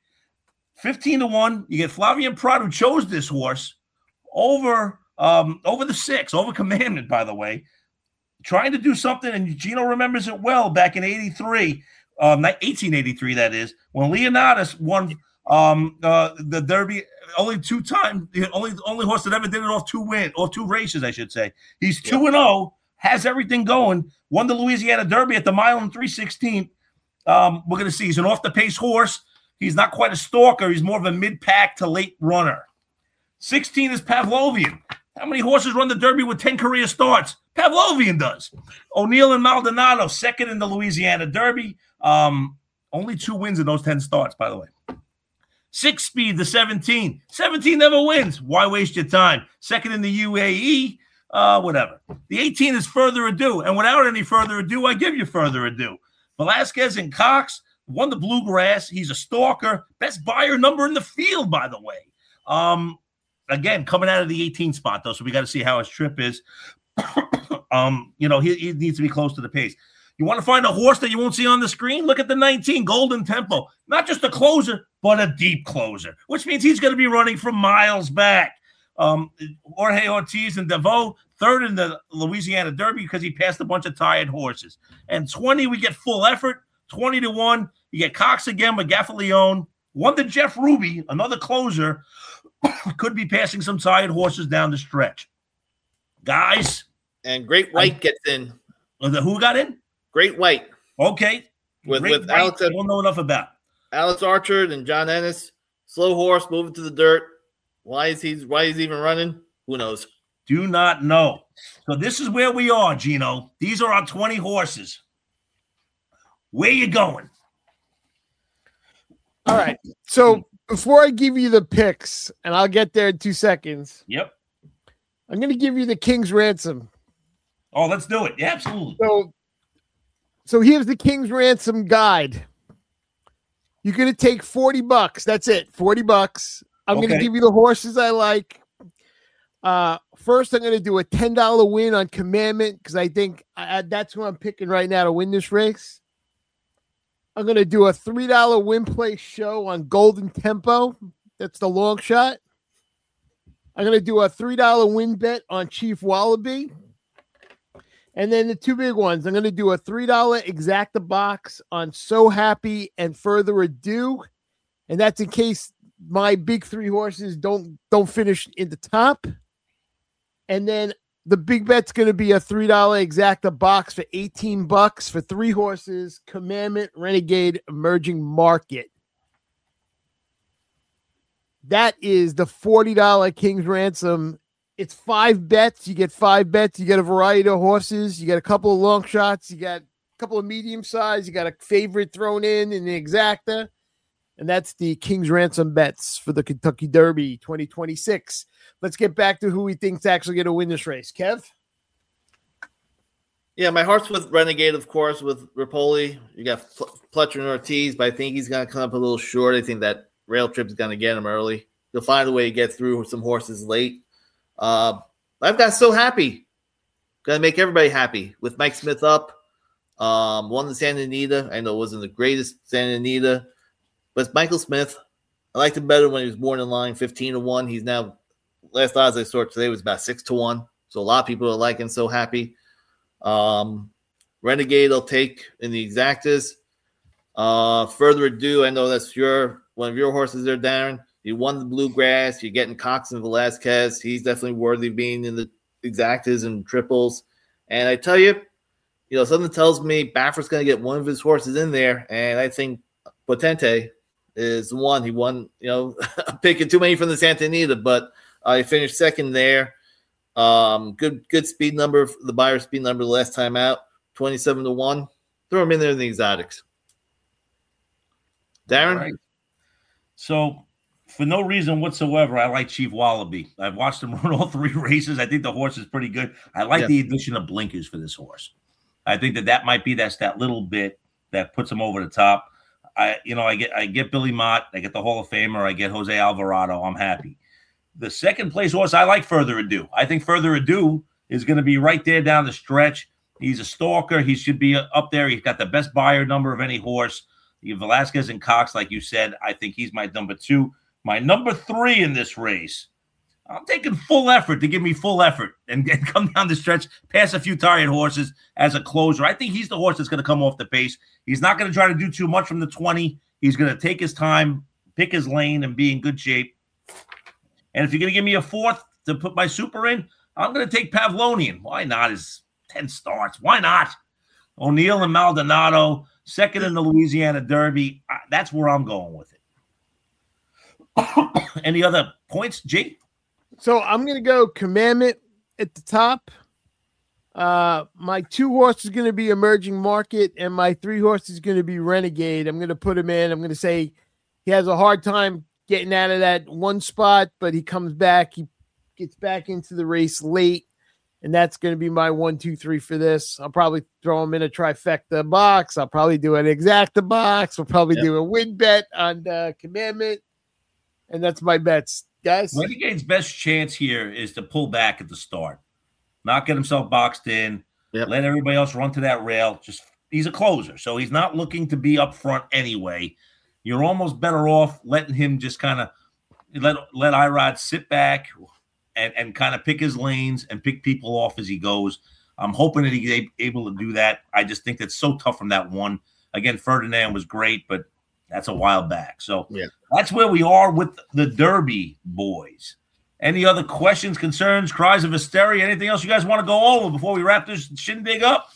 15-1, you get Flavian Prat, who chose this horse over the 6, over Commandment, by the way. Trying to do something, and Gino remembers it well back in 83, 1883, that is, when Leonidas won the Derby only 2 times, the only horse that ever did it off 2 races, I should say. He's 2-0, has everything going, won the Louisiana Derby at the mile and 3/16. We're going to see. He's an off-the-pace horse. He's not quite a stalker. He's more of a mid-pack to late runner. 16 is Pavlovian. How many horses run the Derby with 10 career starts? Pavlovian does. O'Neill and Maldonado, second in the Louisiana Derby. Only 2 wins in those 10 starts, by the way. 6 Speed, the 17. 17 never wins. Why waste your time? Second in the UAE, whatever. The 18 is Further Ado. And without any further ado, I give you Further Ado. Velasquez and Cox won the Bluegrass. He's a stalker. Best buyer number in the field, by the way. Again, coming out of the 18 spot, though, so we got to see how his trip is. He needs to be close to the pace. You want to find a horse that you won't see on the screen? Look at the 19, Golden Tempo. Not just a closer, but a deep closer, which means he's going to be running from miles back. Jorge Ortiz and Devoe, third in the Louisiana Derby because he passed a bunch of tired horses. And 20, we get Full Effort. 20-1, you get Cox again, McGaffaleone. Won the Jeff Ruby, another closer. Could be passing some tired horses down the stretch. Guys. And Great White gets in. Who got in? Great White. Okay. With White, Alex. I don't know enough about. Alex Archer and John Ennis. Slow horse moving to the dirt. Why is he even running? Who knows? Do not know. So this is where we are, Gino. These are our 20 horses. Where you going? All right. So before I give you the picks, and I'll get there in 2 seconds. Yep. I'm going to give you the King's Ransom. Oh, let's do it. Yeah, absolutely. So here's the King's Ransom guide. You're going to take $40. That's it. $40. I'm going to give you the horses I like. First, I'm going to do a $10 win on Commandment because I think that's who I'm picking right now to win this race. I'm going to do a $3 win play show on Golden Tempo. That's the long shot. I'm going to do a $3 win bet on Chief Wallaby. And then the 2 big ones. I'm going to do a $3 exacta box on So Happy and Further Ado. And that's in case my big 3 horses don't finish in the top. And then the big bet's going to be a $3 exacta box for $18 for 3 horses, Commandment, Renegade, Emerging Market. That is the $40 King's Ransom. It's 5 bets. You get 5 bets. You get a variety of horses. You get a couple of long shots. You got a couple of medium size. You got a favorite thrown in the exacta. And that's the King's Ransom bets for the Kentucky Derby 2026. Let's get back to who we think's actually going to win this race. Kev? Yeah, my heart's with Renegade, of course, with Rapoli. You got Pletcher and Ortiz, but I think he's going to come up a little short. I think that Rail Trip's going to get him early. He'll find a way to get through some horses late. I've got So Happy. Going to make everybody happy with Mike Smith up. Won the Santa Anita. I know it wasn't the greatest Santa Anita, but it's Michael Smith. I liked him better when he was born in line, 15-1. He's now, last odds I saw today was about 6-1. So a lot of people are liking So Happy. Renegade I'll take in the exactas. Further Ado, I know that's one of your horses there, Darren. You won the Bluegrass. You're getting Cox and Velasquez. He's definitely worthy of being in the exactas and triples. And I tell you, something tells me Baffert's going to get one of his horses in there, and I think Potente is the one. He won, picking too many from the Santa Anita, but he finished second there. Good speed number, the buyer speed number the last time out, 27-1. Throw him in there in the exotics. Darren? Right. So, for no reason whatsoever, I like Chief Wallaby. I've watched him run all 3 races. I think the horse is pretty good. I like the addition of blinkers for this horse. I think that might be that little bit that puts him over the top. I get Billy Mott. I get the Hall of Famer. I get Jose Alvarado. I'm happy. The second place horse, I like Further Ado. I think Further Ado is going to be right there down the stretch. He's a stalker. He should be up there. He's got the best buyer number of any horse. You have Velasquez and Cox, like you said. I think he's my number 2. My number 3 in this race, I'm taking full effort to give me full effort and come down the stretch, pass a few tired horses as a closer. I think he's the horse that's going to come off the pace. He's not going to try to do too much from the 20. He's going to take his time, pick his lane, and be in good shape. And if you're going to give me a 4th to put my super in, I'm going to take Pavlonian. Why not? His 10 starts. Why not? O'Neill and Maldonado, second in the Louisiana Derby. That's where I'm going with it. Any other points, Jake? So I'm going to go Commandment at the top. My 2 horses is going to be Emerging Market, and my 3 horses is going to be Renegade. I'm going to put him in. I'm going to say he has a hard time getting out of that one spot, but he comes back. He gets back into the race late, and that's going to be my 1, 2, 3 for this. I'll probably throw him in a trifecta box. I'll probably do an exacta box. We'll probably do a win bet on Commandment, and that's my bets. Guys, Renegade's best chance here is to pull back at the start, not get himself boxed in, let everybody else run to that rail. He's a closer, so he's not looking to be up front anyway. You're almost better off letting him just kind of let Irod sit back and kind of pick his lanes and pick people off as he goes. I'm hoping that he's able to do that. I just think that's so tough from that one. Again, Ferdinand was great, but that's a while back. So that's where we are with the Derby, boys. Any other questions, concerns, cries of hysteria, anything else you guys want to go over before we wrap this shindig up?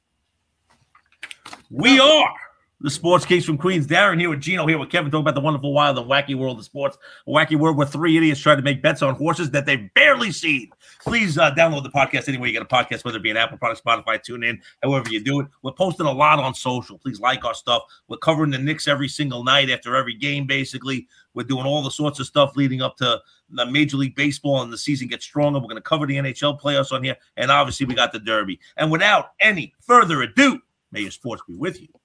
We are the Sports Kings from Queens. Darren here with Gino, here with Kevin, talking about the wonderful, wild, and wacky world of sports. A wacky world where 3 idiots try to make bets on horses that they've barely seen. Please download the podcast anywhere you get a podcast, whether it be an Apple product, Spotify, TuneIn, however you do it. We're posting a lot on social. Please like our stuff. We're covering the Knicks every single night after every game, basically. We're doing all the sorts of stuff leading up to the Major League Baseball and the season gets stronger. We're going to cover the NHL playoffs on here. And obviously, we got the Derby. And without any further ado, may your sports be with you.